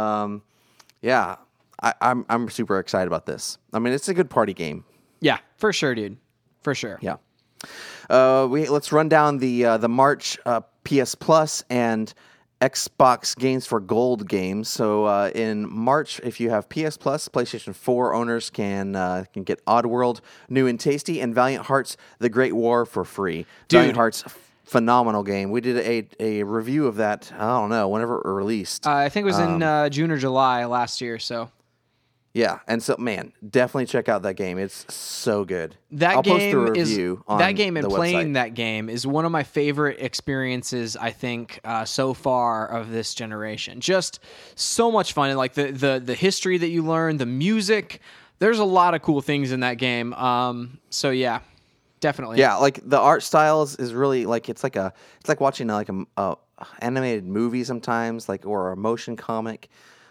I'm super excited about this. I mean, it's a good party game. Yeah, for sure, dude. For sure. Yeah. Let's run down the March PS Plus and Xbox Games for Gold games. So in March, if you have PS Plus, PlayStation 4 owners can get Oddworld, New and Tasty, and Valiant Hearts: The Great War for free. Dude. Valiant Hearts, phenomenal game. We did a review of that, I don't know, whenever it released. I think it was in June or July last year, so... Yeah, and so, definitely check out that game. It's so good. I'll post a review on that game, and the playing website. that game is one of my favorite experiences, I think, so far of this generation. Just so much fun, and like the history that you learn, the music. There's a lot of cool things in that game. So yeah, definitely. Yeah, like the art style is really like it's like watching like a animated movie sometimes, like, or a motion comic.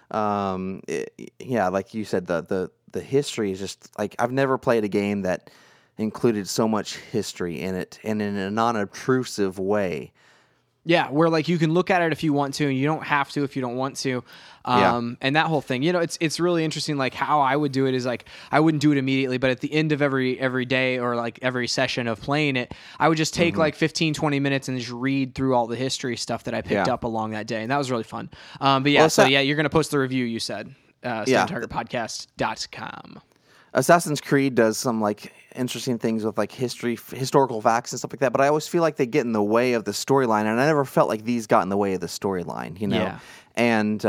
Like you said, the history is just like, I've never played a game that included so much history in it and in a non-obtrusive way. Yeah, where like you can look at it if you want to, and you don't have to if you don't want to. And that whole thing, it's really interesting. Like how I would do it is like, I wouldn't do it immediately, but at the end of every day or like every session of playing it, I would just take like 15, 20 minutes and just read through all the history stuff that I picked up along that day. And that was really fun. You're going to post the review, you said, StoneTargetPodcast.com. Assassin's Creed does some like interesting things with like historical facts and stuff like that, but I always feel like they get in the way of the storyline, and I never felt like these got in the way of the storyline, Yeah. And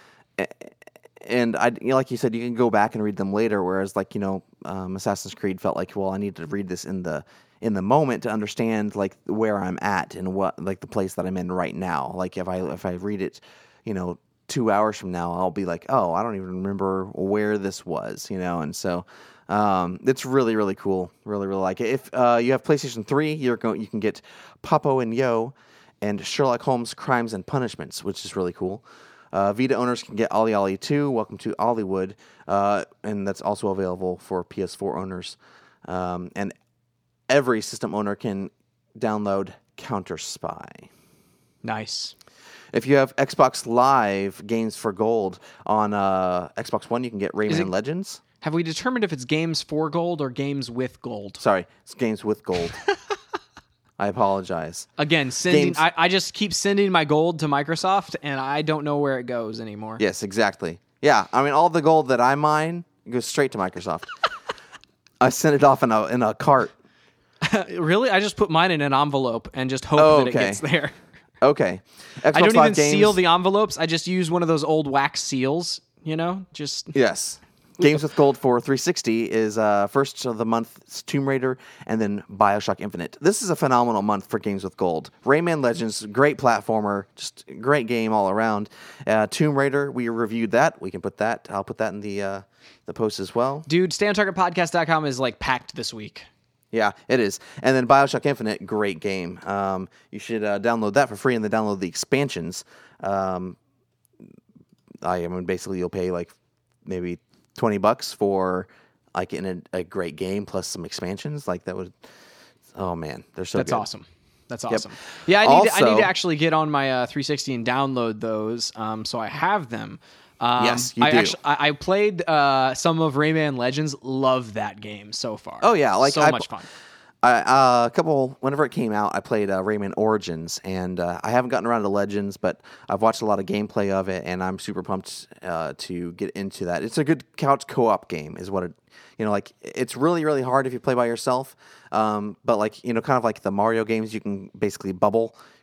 I, like you said, you can go back and read them later, whereas like, Assassin's Creed felt like, well, I need to read this in the moment to understand like where I'm at and what, like the place that I'm in right now. Like if I read it, 2 hours from now, I'll be like, oh, I don't even remember where this was, and so it's really, really cool. Really, really like it. If you have PlayStation 3, you can get Popo and Yo and Sherlock Holmes: Crimes and Punishments, which is really cool. Vita owners can get Ollie Ollie 2, Welcome to Ollywood, and that's also available for PS4 owners. And every system owner can download Counter Spy. Nice. If you have Xbox Live Games for Gold on Xbox One, you can get Rayman Legends. Have we determined if it's games for gold or games with gold? Sorry, it's games with gold. I apologize. Again, I just keep sending my gold to Microsoft, and I don't know where it goes anymore. Yes, exactly. Yeah, I mean, all the gold that I mine goes straight to Microsoft. I send it off in a cart. Really? I just put mine in an envelope and just hope that it gets there. Okay. Xbox I don't Live even games, seal the envelopes. I just use one of those old wax seals, Yes. Games with Gold for 360 is first of the month, it's Tomb Raider, and then BioShock Infinite. This is a phenomenal month for Games with Gold. Rayman Legends, great platformer, just great game all around. Tomb Raider, we reviewed that. We can put that. I'll put that in the post as well. Dude, StayOnTargetPodcast.com is like packed this week. Yeah, it is. And then BioShock Infinite, great game. You should download that for free and then download the expansions. Basically you'll pay like maybe $20 for like in a great game plus some expansions. Like that would, oh man, they're so good. Awesome. That's awesome. Yep. Yeah, I need to actually get on my 360 and download those. So I have them. Yes, you do. I played some of Rayman Legends. Love that game so far. Oh yeah, like so much fun. Whenever it came out, I played Rayman Origins, and I haven't gotten around to Legends, but I've watched a lot of gameplay of it, and I'm super pumped to get into that. It's a good couch co-op game, is what it. Like it's really, really hard if you play by yourself. But like kind of like the Mario games, you can basically bubble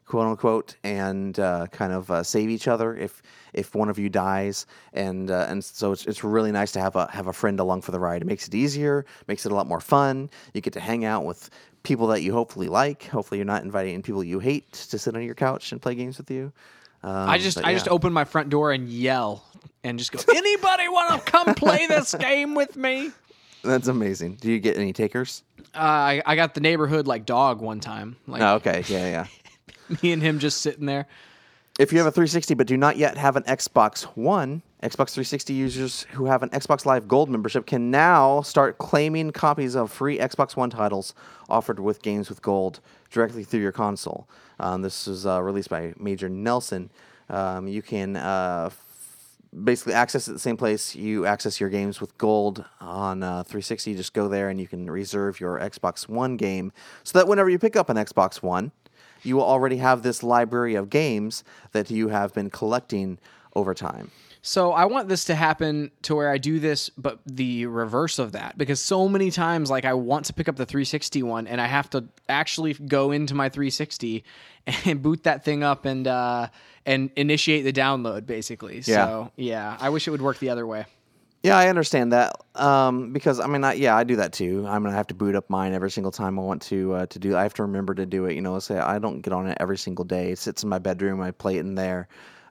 quote unquote, and kind of save each other if one of you dies, and so it's really nice to have a friend along for the ride. It makes it easier, makes it a lot more fun. You get to hang out with people that you hopefully like. Hopefully, you're not inviting people you hate to sit on your couch and play games with you. I just open my front door and yell and just go, anybody want to come play this game with me? That's amazing. Do you get any takers? I got the neighborhood dog one time. Okay, yeah. Me and him just sitting there. If you have a 360 but do not yet have an Xbox One, Xbox 360 users who have an Xbox Live Gold membership can now start claiming copies of free Xbox One titles offered with Games with Gold directly through your console. This was released by Major Nelson. You can basically access it the same place you access your Games with Gold on 360. You just go there and you can reserve your Xbox One game so that whenever you pick up an Xbox One, you will already have this library of games that you have been collecting over time. So I want this to happen to where I do this, but the reverse of that, because so many times, I want to pick up the 360 one, and I have to actually go into my 360 and boot that thing up and initiate the download, basically. Yeah. So yeah, I wish it would work the other way. Yeah, I understand that because I do that too. I have to boot up mine every single time I want to do. I have to remember to do it. Say I don't get on it every single day. It sits in my bedroom. I play it in there.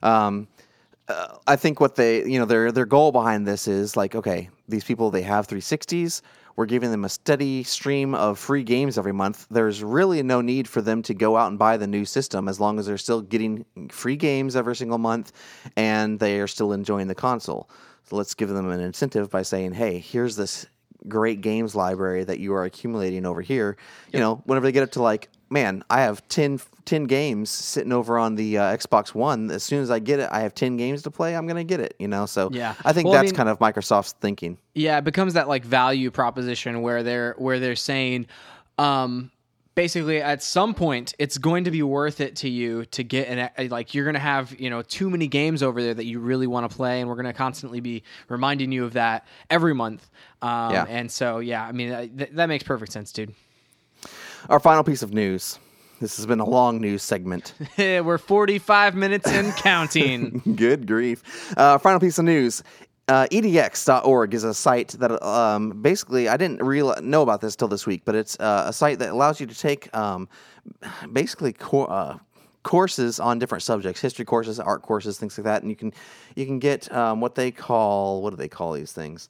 I think what they, their goal behind this is okay, these people, they have 360s. We're giving them a steady stream of free games every month. There's really no need for them to go out and buy the new system as long as they're still getting free games every single month and they are still enjoying the console. So let's give them an incentive by saying, hey, here's this great games library that you are accumulating over here. Yep. Whenever they get up to man, I have 10 games sitting over on the Xbox One. As soon as I get it, I have 10 games to play. I'm going to get it, So yeah. I think that's kind of Microsoft's thinking. Yeah, it becomes that value proposition where they're saying, basically at some point it's going to be worth it to you to get you're going to have, too many games over there that you really want to play. And we're going to constantly be reminding you of that every month. Yeah. And so, yeah, that makes perfect sense, dude. Our final piece of news. This has been a long news segment. We're 45 minutes and counting. Good grief. Final piece of news. EDX.org is a site that basically, I didn't really know about this till this week, but it's a site that allows you to take basically courses on different subjects, history courses, art courses, things like that, and you can get what do they call these things?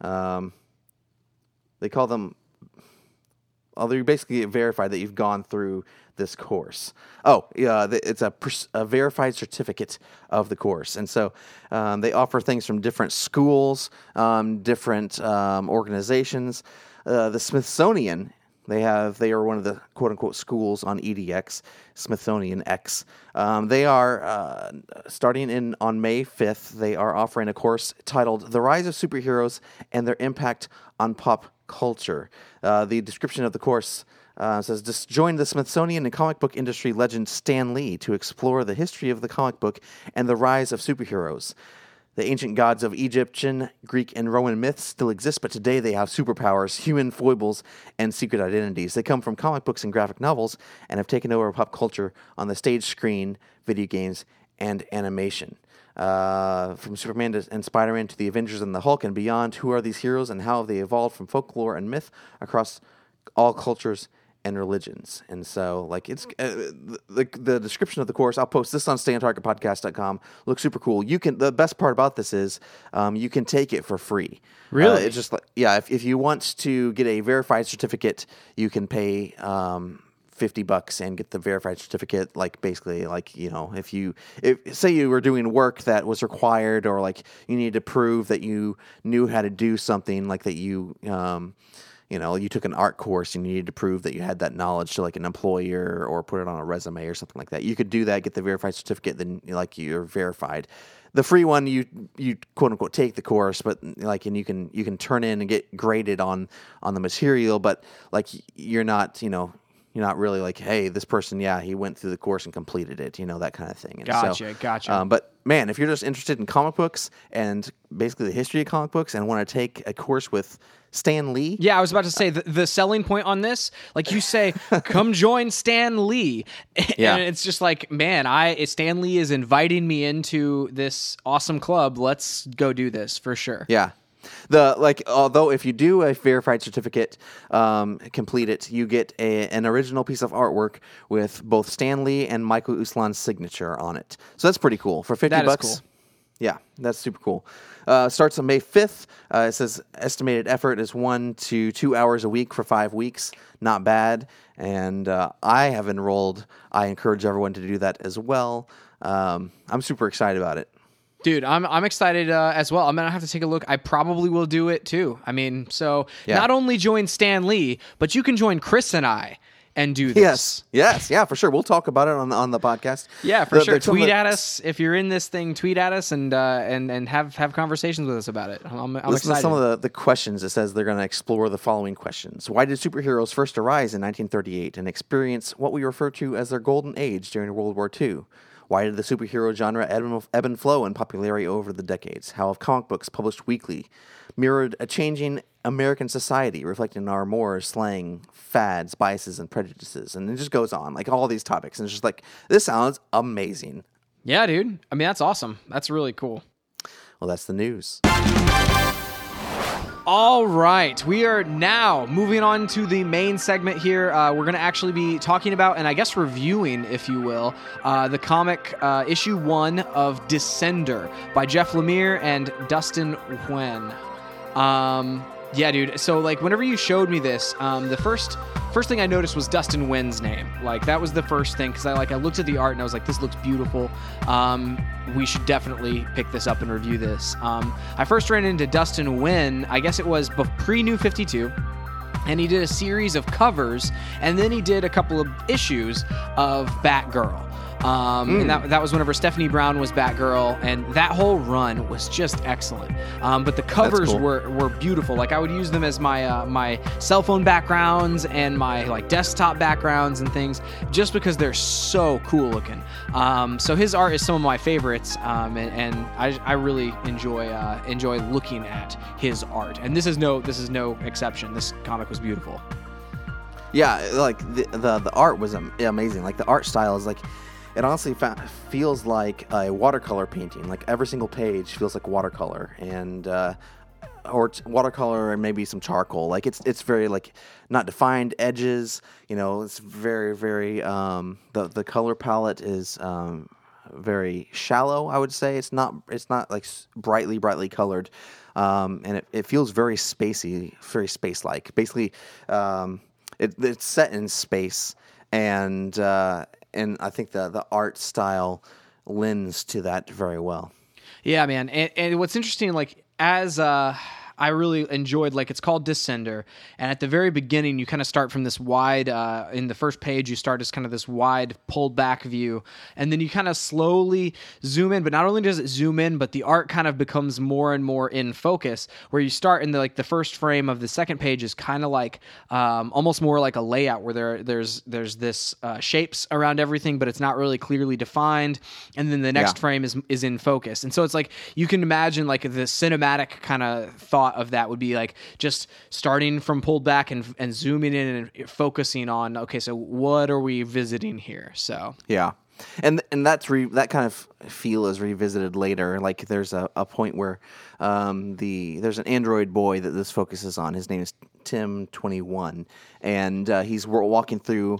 They call them. They basically get verified that you've gone through this course. It's a verified certificate of the course. And so they offer things from different schools, different organizations. The Smithsonian, they are one of the quote-unquote schools on EDX, Smithsonian X. They are, starting on May 5th, they are offering a course titled The Rise of Superheroes and Their Impact on Pop Culture. The description of the course says, just join the Smithsonian and comic book industry legend Stan Lee to explore the history of the comic book and the rise of superheroes. The ancient gods of Egyptian, Greek, and Roman myths still exist, but today they have superpowers, human foibles, and secret identities. They come from comic books and graphic novels and have taken over pop culture on the stage screen, video games, and animation. From Superman and Spider-Man to the Avengers and the Hulk and beyond, who are these heroes and how have they evolved from folklore and myth across all cultures and religions? And so, it's the description of the course. I'll post this on StayOnTargetPodcast.com. Looks super cool. The best part about this is you can take it for free. Really? It's just if you want to get a verified certificate, you can pay $50 and get the verified certificate. If say you were doing work that was required, or you needed to prove that you knew how to do something, that you you took an art course and you needed to prove that you had that knowledge to an employer or put it on a resume or something like that. You could do that, get the verified certificate, then you're verified. The free one, you quote unquote take the course, but and you can turn in and get graded on the material, but you're not You're not really like, hey, this person, he went through the course and completed it, that kind of thing. And Gotcha. But man, if you're just interested in comic books and basically the history of comic books and want to take a course with Stan Lee. Yeah, I was about to say the selling point on this, like you say, come join Stan Lee. And it's just like, man, Stan Lee is inviting me into this awesome club. Let's go do this for sure. Yeah. Although if you do a verified certificate, complete it, you get an original piece of artwork with both Stan Lee and Michael Uslan's signature on it. So that's pretty cool for $50. That is cool. Yeah, that's super cool. Starts on May 5th. It says estimated effort is 1 to 2 hours a week for 5 weeks. Not bad. And I have enrolled. I encourage everyone to do that as well. I'm super excited about it. Dude, I'm excited as well. I'm going to have to take a look. I probably will do it too. I mean, not only join Stan Lee, but you can join Chris and I and do this. Yes, for sure. We'll talk about it on the podcast. Yeah, for sure. Tweet at us if you're in this thing. Tweet at us and have conversations with us about it. I'm Listen excited. to some of the questions. It says they're going to explore the following questions. Why did superheroes first arise in 1938 and experience what we refer to as their golden age during World War II? Why did the superhero genre ebb and flow in popularity over the decades? How have comic books published weekly mirrored a changing American society, reflecting our more slang, fads, biases, and prejudices? And it just goes on, like all these topics. And it's just like, this sounds amazing. Yeah, dude. I mean, that's awesome. That's really cool. Well, that's the news. All right, we are now moving on to the main segment here. We're going to actually be talking about, and I guess reviewing, if you will, the comic issue 1 of Descender by Jeff Lemire and Dustin Nguyen. Yeah, dude. So, like, whenever you showed me this, the first thing I noticed was Dustin Nguyen's name. Like, that was the first thing, because I looked at the art and I was like, this looks beautiful. We should definitely pick this up and review this. I first ran into Dustin Nguyen, I guess it was pre-New 52, and he did a series of covers, and then he did a couple of issues of Batgirl. And that was whenever Stephanie Brown was Batgirl, and that whole run was just excellent. But the covers cool. were beautiful. Like, I would use them as my my cell phone backgrounds and my desktop backgrounds and things, just because they're so cool looking. So his art is some of my favorites, and I really enjoy looking at his art. And this is no exception. This comic was beautiful. Yeah, like the art was amazing. Like, the art style is like, it honestly feels like a watercolor painting. Like, every single page feels like watercolor, and or watercolor and maybe some charcoal. Like, it's very, like, not defined edges. It's very, very the color palette is very shallow, I would say. It's not like brightly colored, and it feels very spacey, very space-like. Basically, it's set in space, and I think the art style lends to that very well. Yeah, man. And what's interesting, like, as I really enjoyed, like, it's called Descender, and at the very beginning, you kind of start from this wide, in the first page, you start as kind of this wide, pulled back view, and then you kind of slowly zoom in, but not only does it zoom in, but the art kind of becomes more and more in focus, where you start in the first frame of the second page is kind of like, almost more like a layout, where there's this shapes around everything, but it's not really clearly defined, and then the next frame is in focus, and so it's like, you can imagine, like, the cinematic kind of thought of that would be like just starting from pulled back and zooming in and focusing on, okay, so what are we visiting here? So yeah, and that's that kind of feel is revisited later. Like, there's a point where there's an android boy that this focuses on. His name is Tim 21, and he's walking through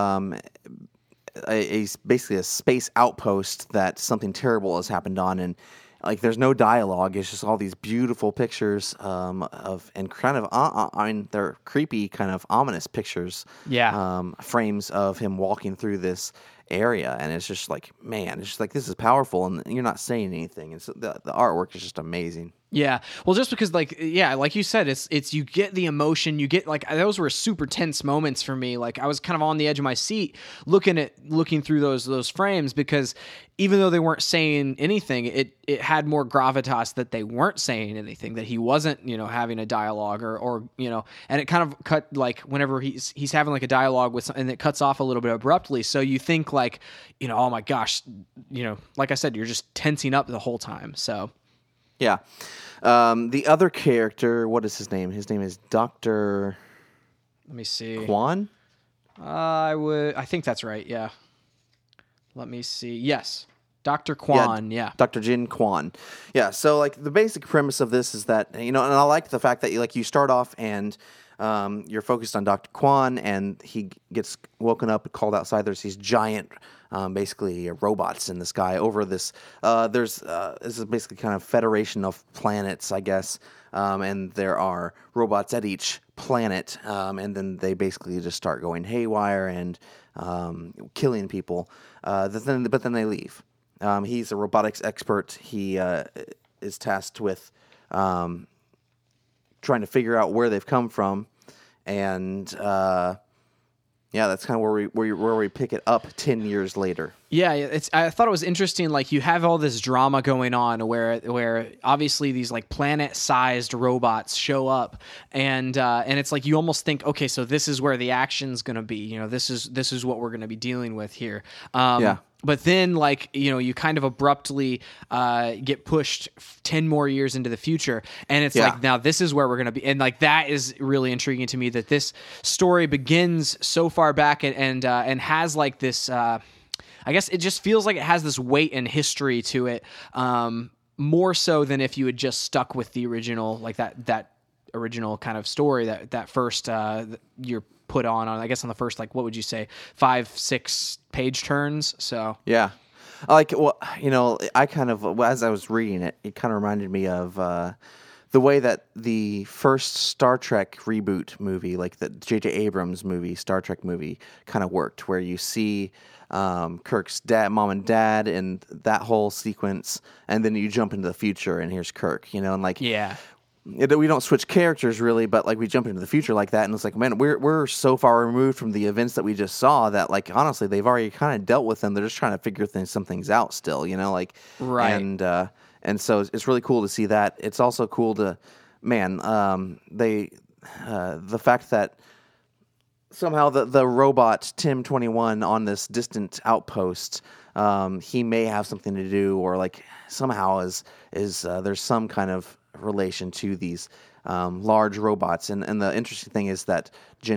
basically a space outpost that something terrible has happened on, and like, there's no dialogue. It's just all these beautiful pictures of, and kind of, I mean, they're creepy, kind of ominous pictures. Yeah. Frames of him walking through this area, and it's just like, man, it's just like, this is powerful, and you're not saying anything. And so the artwork is just amazing. Yeah. Well, just because like you said, it's you get the emotion, you get like those were super tense moments for me. Like I was kind of on the edge of my seat looking through those frames because even though they weren't saying anything, it had more gravitas that they weren't saying anything, that he wasn't, having a dialogue or and it kind of cut like whenever he's having like a dialogue with and it cuts off a little bit abruptly. So you think like, oh my gosh, like I said, you're just tensing up the whole time. So yeah. The other character, what is his name? His name is Dr. Let me see. Kwan? I think that's right, yeah. Let me see. Yes. Dr. Kwan, yeah. Dr. Jin Kwan. Yeah, so like the basic premise of this is that, and I like the fact that you start off and you're focused on Dr. Kwan and he gets woken up and called outside. There's these giant basically robots in the sky over this. This is basically kind of federation of planets, I guess, and there are robots at each planet, and then they basically just start going haywire and killing people. But then they leave. He's a robotics expert. He is tasked with trying to figure out where they've come from, and that's kind of where we pick it up 10 years later. Yeah, I thought it was interesting. Like you have all this drama going on where obviously these like planet-sized robots show up, and it's like you almost think, okay, so this is where the action's going to be. This is what we're going to be dealing with here. But then, like, you kind of abruptly get pushed 10 more years into the future. And it's like, now this is where we're going to be. And, like, that is really intriguing to me that this story begins so far back and has, like, this I guess it just feels like it has this weight and history to it, more so than if you had just stuck with the original, like that original kind of story that first you're put on I guess on the first, like, what would you say, 5-6 page turns. So yeah, like, well, I kind of, as I was reading it, it kind of reminded me of the way that the first Star Trek reboot movie, like the J.J. Abrams movie, Star Trek movie, kind of worked, where you see Kirk's mom and dad and that whole sequence, and then you jump into the future and here's Kirk, and like, yeah. We don't switch characters really, but like we jump into the future like that, and it's like, man, we're so far removed from the events that we just saw that, like, honestly, they've already kind of dealt with them. They're just trying to figure some things out still, like, right. And so it's really cool to see that. It's also cool to, the fact that somehow the robot Tim 21 on this distant outpost, he may have something to do, or like somehow is there's some kind of relation to these large robots. And the interesting thing is that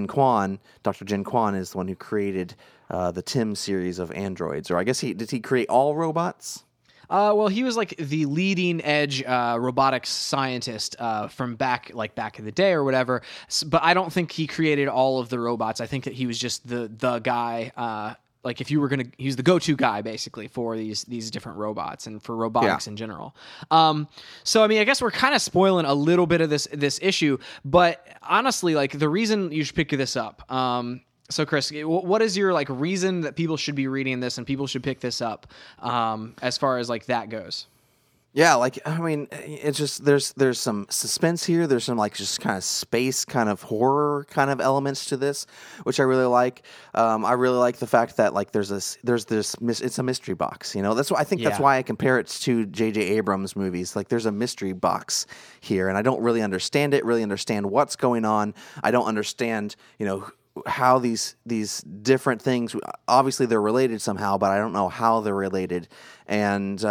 Dr. Jin Kwan is the one who created the Tim series of androids, or I guess did he create all robots? Well, he was like the leading edge robotics scientist from back in the day or whatever. But I don't think he created all of the robots. I think that he was just the guy. Like if you were he's the go-to guy basically for these different robots and for robotics in general. So I mean, I guess we're kind of spoiling a little bit of this issue, but honestly, like the reason you should pick this up. So Chris, what is your like reason that people should be reading this and people should pick this up, as far as like that goes? Yeah, like, I mean, it's just there's some suspense here. There's some like just kind of space, kind of horror kind of elements to this, which I really like. I really like the fact that like there's this it's a mystery box. That's why I think that's why I compare it to J.J. Abrams movies. Like there's a mystery box here, and I don't really understand what's going on. I don't understand, how these different things, obviously they're related somehow, but I don't know how they're related, and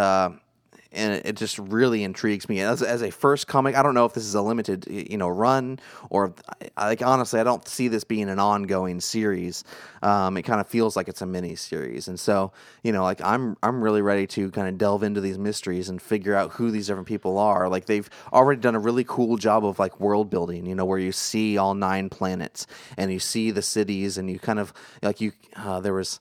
it just really intrigues me as a first comic. I don't know if this is a limited run, or like honestly I don't see this being an ongoing series. It kind of feels like it's a mini series, and so like I'm really ready to kind of delve into these mysteries and figure out who these different people are. Like they've already done a really cool job of like world building, where you see all 9 planets and you see the cities, and you kind of like there was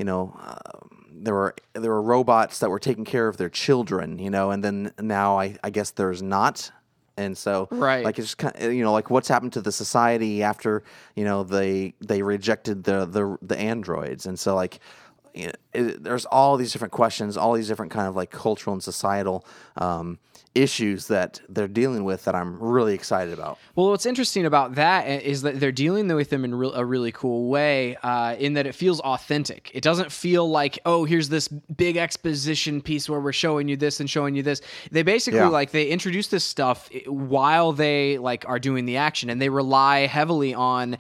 there were robots that were taking care of their children, and then now I guess there's not. And so, right. Like it's just kind of, like what's happened to the society after, they rejected the androids. And so like, there's all these different questions, all these different kind of like cultural and societal issues that they're dealing with that I'm really excited about. Well, what's interesting about that is that they're dealing with them in a really cool way, in that it feels authentic. It doesn't feel like, oh, here's this big exposition piece where we're showing you this and showing you this. They basically like they introduce this stuff while they like are doing the action, and they rely heavily on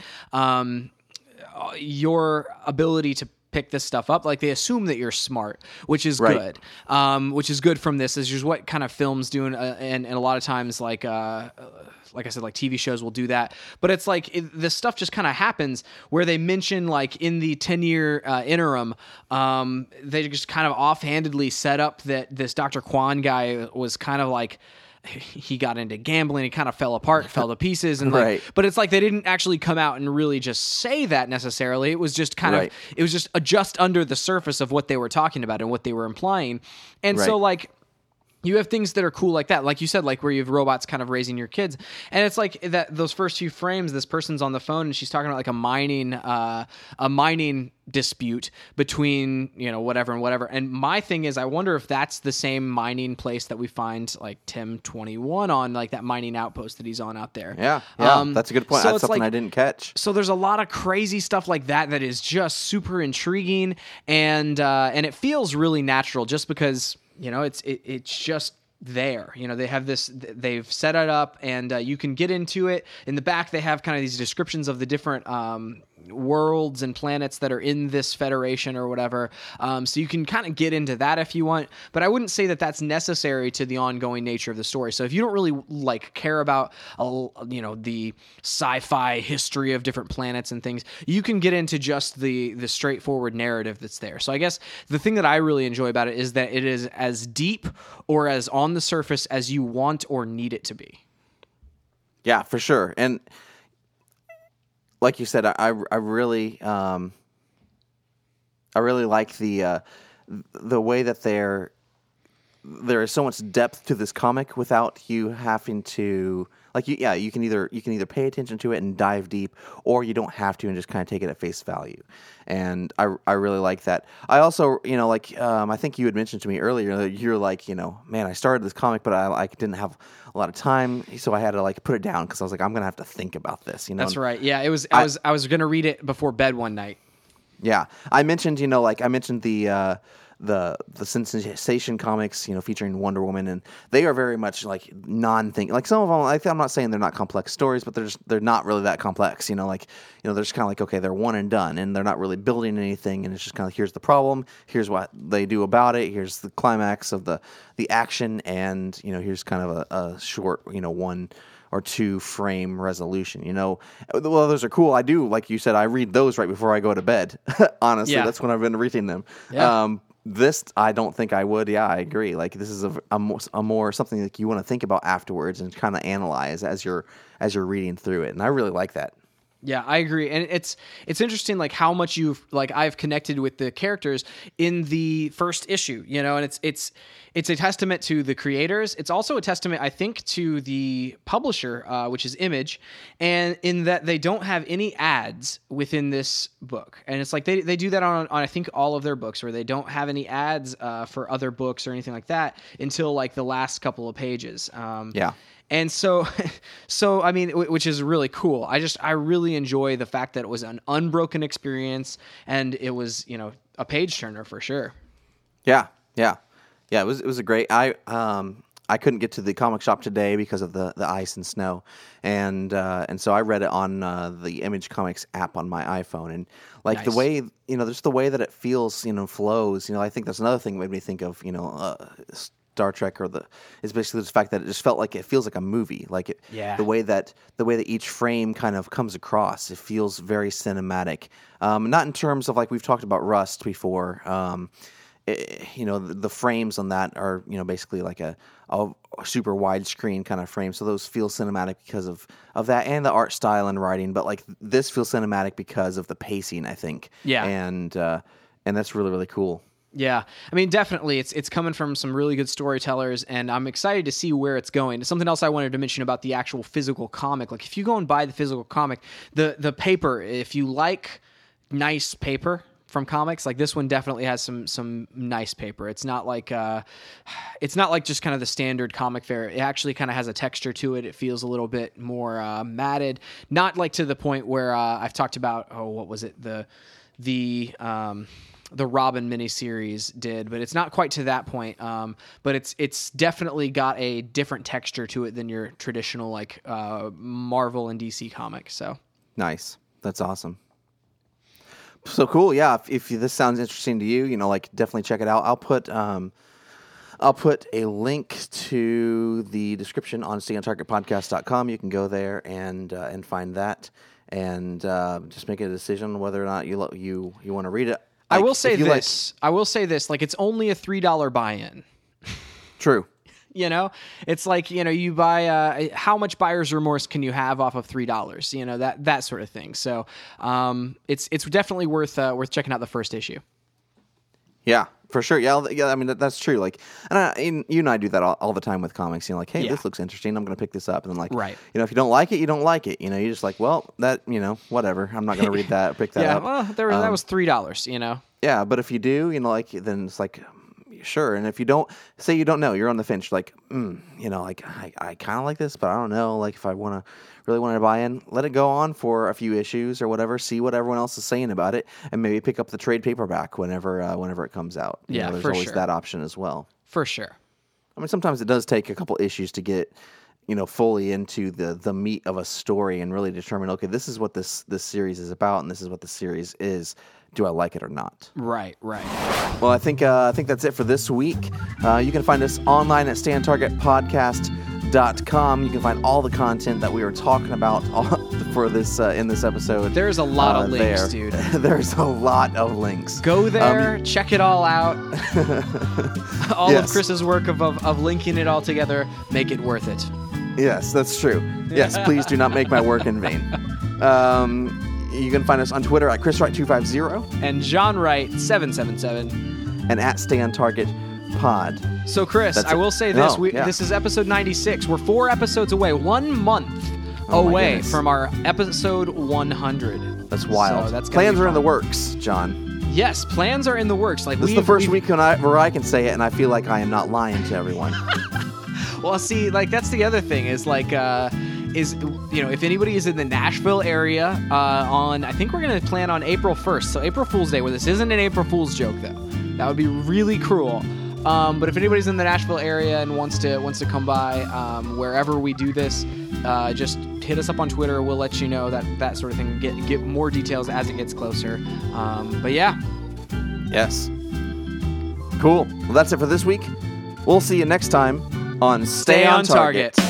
your ability to pick this stuff up. Like they assume that you're smart, which is good. Which is good from this. Is just what kind of films do, and a lot of times like I said, like TV shows will do that. But it's like this stuff just kind of happens where they mention like in the 10-year interim, they just kind of offhandedly set up that this Dr. Kwan guy was kind of like, he got into gambling, he kind of fell apart, fell to pieces, and like, but it's like they didn't actually come out and really just say that necessarily. It was just kind of, it was just under the surface of what they were talking about and what they were implying. And so like, you have things that are cool like that, like you said, like where you have robots kind of raising your kids, and it's like that. Those first few frames, this person's on the phone and she's talking about like a mining dispute between whatever and whatever. And my thing is, I wonder if that's the same mining place that we find like Tim 21 on, like that mining outpost that he's on out there. Yeah, that's a good point. So that's something I didn't catch. So there's a lot of crazy stuff like that that is just super intriguing, and it feels really natural just because. It's just there. They have this, they've set it up, and you can get into it. In the back, they have kind of these descriptions of the different worlds and planets that are in this federation or whatever. So you can kind of get into that if you want, but I wouldn't say that that's necessary to the ongoing nature of the story. So if you don't really like care about, the sci-fi history of different planets and things, you can get into just the straightforward narrative that's there. So I guess the thing that I really enjoy about it is that it is as deep or as on the surface as you want or need it to be. Yeah, for sure. And like you said, I really like the way that there is so much depth to this comic without you having to you can either pay attention to it and dive deep, or you don't have to and just kind of take it at face value. And I really like that. I also I think you had mentioned to me earlier that you're like, man, I started this comic, but I didn't have a lot of time, so I had to like put it down because I was like, I'm gonna have to think about this. That's right. Yeah, it was. I was gonna read it before bed one night. Yeah, I mentioned the Sensation comics, featuring Wonder Woman, and they are very much like non-think. Like some of them, I'm not saying they're not complex stories, but they're not really that complex. They're just kind of like, okay, they're one and done, and they're not really building anything, and it's just kind of, here's the problem, here's what they do about it, here's the climax of the action, and here's kind of a short, 1 or 2 frame resolution. Well, those are cool. I do, like you said, I read those right before I go to bed. Honestly, that's when I've been reading them. Yeah. This, I don't think I would. Yeah, I agree. Like, this is a more something that you want to think about afterwards and kind of analyze as you're reading through it. And I really like that. Yeah, I agree. And it's interesting, like how much I've connected with the characters in the first issue, and it's a testament to the creators. It's also a testament, I think, to the publisher, which is Image, and in that they don't have any ads within this book. And it's like they do that on I think all of their books, where they don't have any ads for other books or anything like that until like the last couple of pages. Yeah. And so I mean, which is really cool. I really enjoy the fact that it was an unbroken experience, and it was, a page turner for sure. Yeah. It was a great. I couldn't get to the comic shop today because of the ice and snow, and so I read it on the Image Comics app on my iPhone, and like nice. The way just the way that it feels, flows. I think that's another thing that made me think of Star Trek, is basically the fact that it just felt like it feels like a movie. Like it, the way that each frame kind of comes across, it feels very cinematic. Not in terms of like we've talked about Rust before. The frames on that are basically like a super widescreen kind of frame, so those feel cinematic because of that and the art style and writing. But like this feels cinematic because of the pacing, I think. Yeah, and that's really, really cool. Yeah, I mean, definitely, it's coming from some really good storytellers, and I'm excited to see where it's going. Something else I wanted to mention about the actual physical comic, like if you go and buy the physical comic, the paper, if you like nice paper, from comics. Like this one definitely has some nice paper. It's not like just kind of the standard comic fare. It actually kind of has a texture to it. It feels a little bit more matted, not like to the point where I've talked about. What was it? The Robin miniseries did, but it's not quite to that point. But it's definitely got a different texture to it than your traditional like Marvel and DC comic. So nice. That's awesome. So cool. Yeah. If this sounds interesting to you, like definitely check it out. I'll put a link to the description on StayOnTargetPodcast.com. You can go there and find that and just make a decision whether or not you want to read it. I will say this. Like it's only a $3 buy-in. True. It's like, you buy, how much buyer's remorse can you have off of $3? That sort of thing. So, it's definitely worth checking out the first issue. Yeah, for sure. Yeah. I mean, that's true. Like, and you and I do that all the time with comics. Like, hey, this looks interesting. I'm going to pick this up. And then like, right. If you don't like it, you don't like it. You're just like, well, that, whatever. I'm not going to read that, pick that up. Well, that was $3, Yeah. But if you do, then it's like, sure. And if you don't, say you don't know, you're on the fence, like, like I kind of like this, but I don't know, like if I really want to buy in, let it go on for a few issues or whatever, see what everyone else is saying about it, and maybe pick up the trade paperback whenever it comes out. There's always that option as well. For sure. I mean, sometimes it does take a couple issues to get, fully into the meat of a story and really determine, okay, this is what this series is about, and this is what the series is. Do I like it or not? Right. Well, I think that's it for this week. You can find us online at StayOnTargetPodcast.com. You can find all the content that we were talking about for this in this episode. There's a lot of links, dude. There's a lot of links. Go there, check it all out. All of Chris's work of linking it all together, make it worth it. Yes, that's true. Yes, please do not make my work in vain. You can find us on Twitter at ChrisWright250 and JohnWright777 and at StayOnTargetPod. So Chris, I will say this: this is episode 96. We're 4 episodes away, 1 month away from our episode 100. That's wild. So plans are in the works, John. Yes, plans are in the works. Like this is the first week where I can say it, and I feel like I am not lying to everyone. Well, see, like that's the other thing is like. If anybody is in the Nashville area I think we're going to plan on April 1st, so April Fool's Day, where this isn't an April Fool's joke, though. That would be really cruel. But if anybody's in the Nashville area and wants to come by wherever we do this, just hit us up on Twitter. We'll let you know that sort of thing. Get more details as it gets closer. But yeah. Yes. Cool. Well, that's it for this week. We'll see you next time on Stay on Target.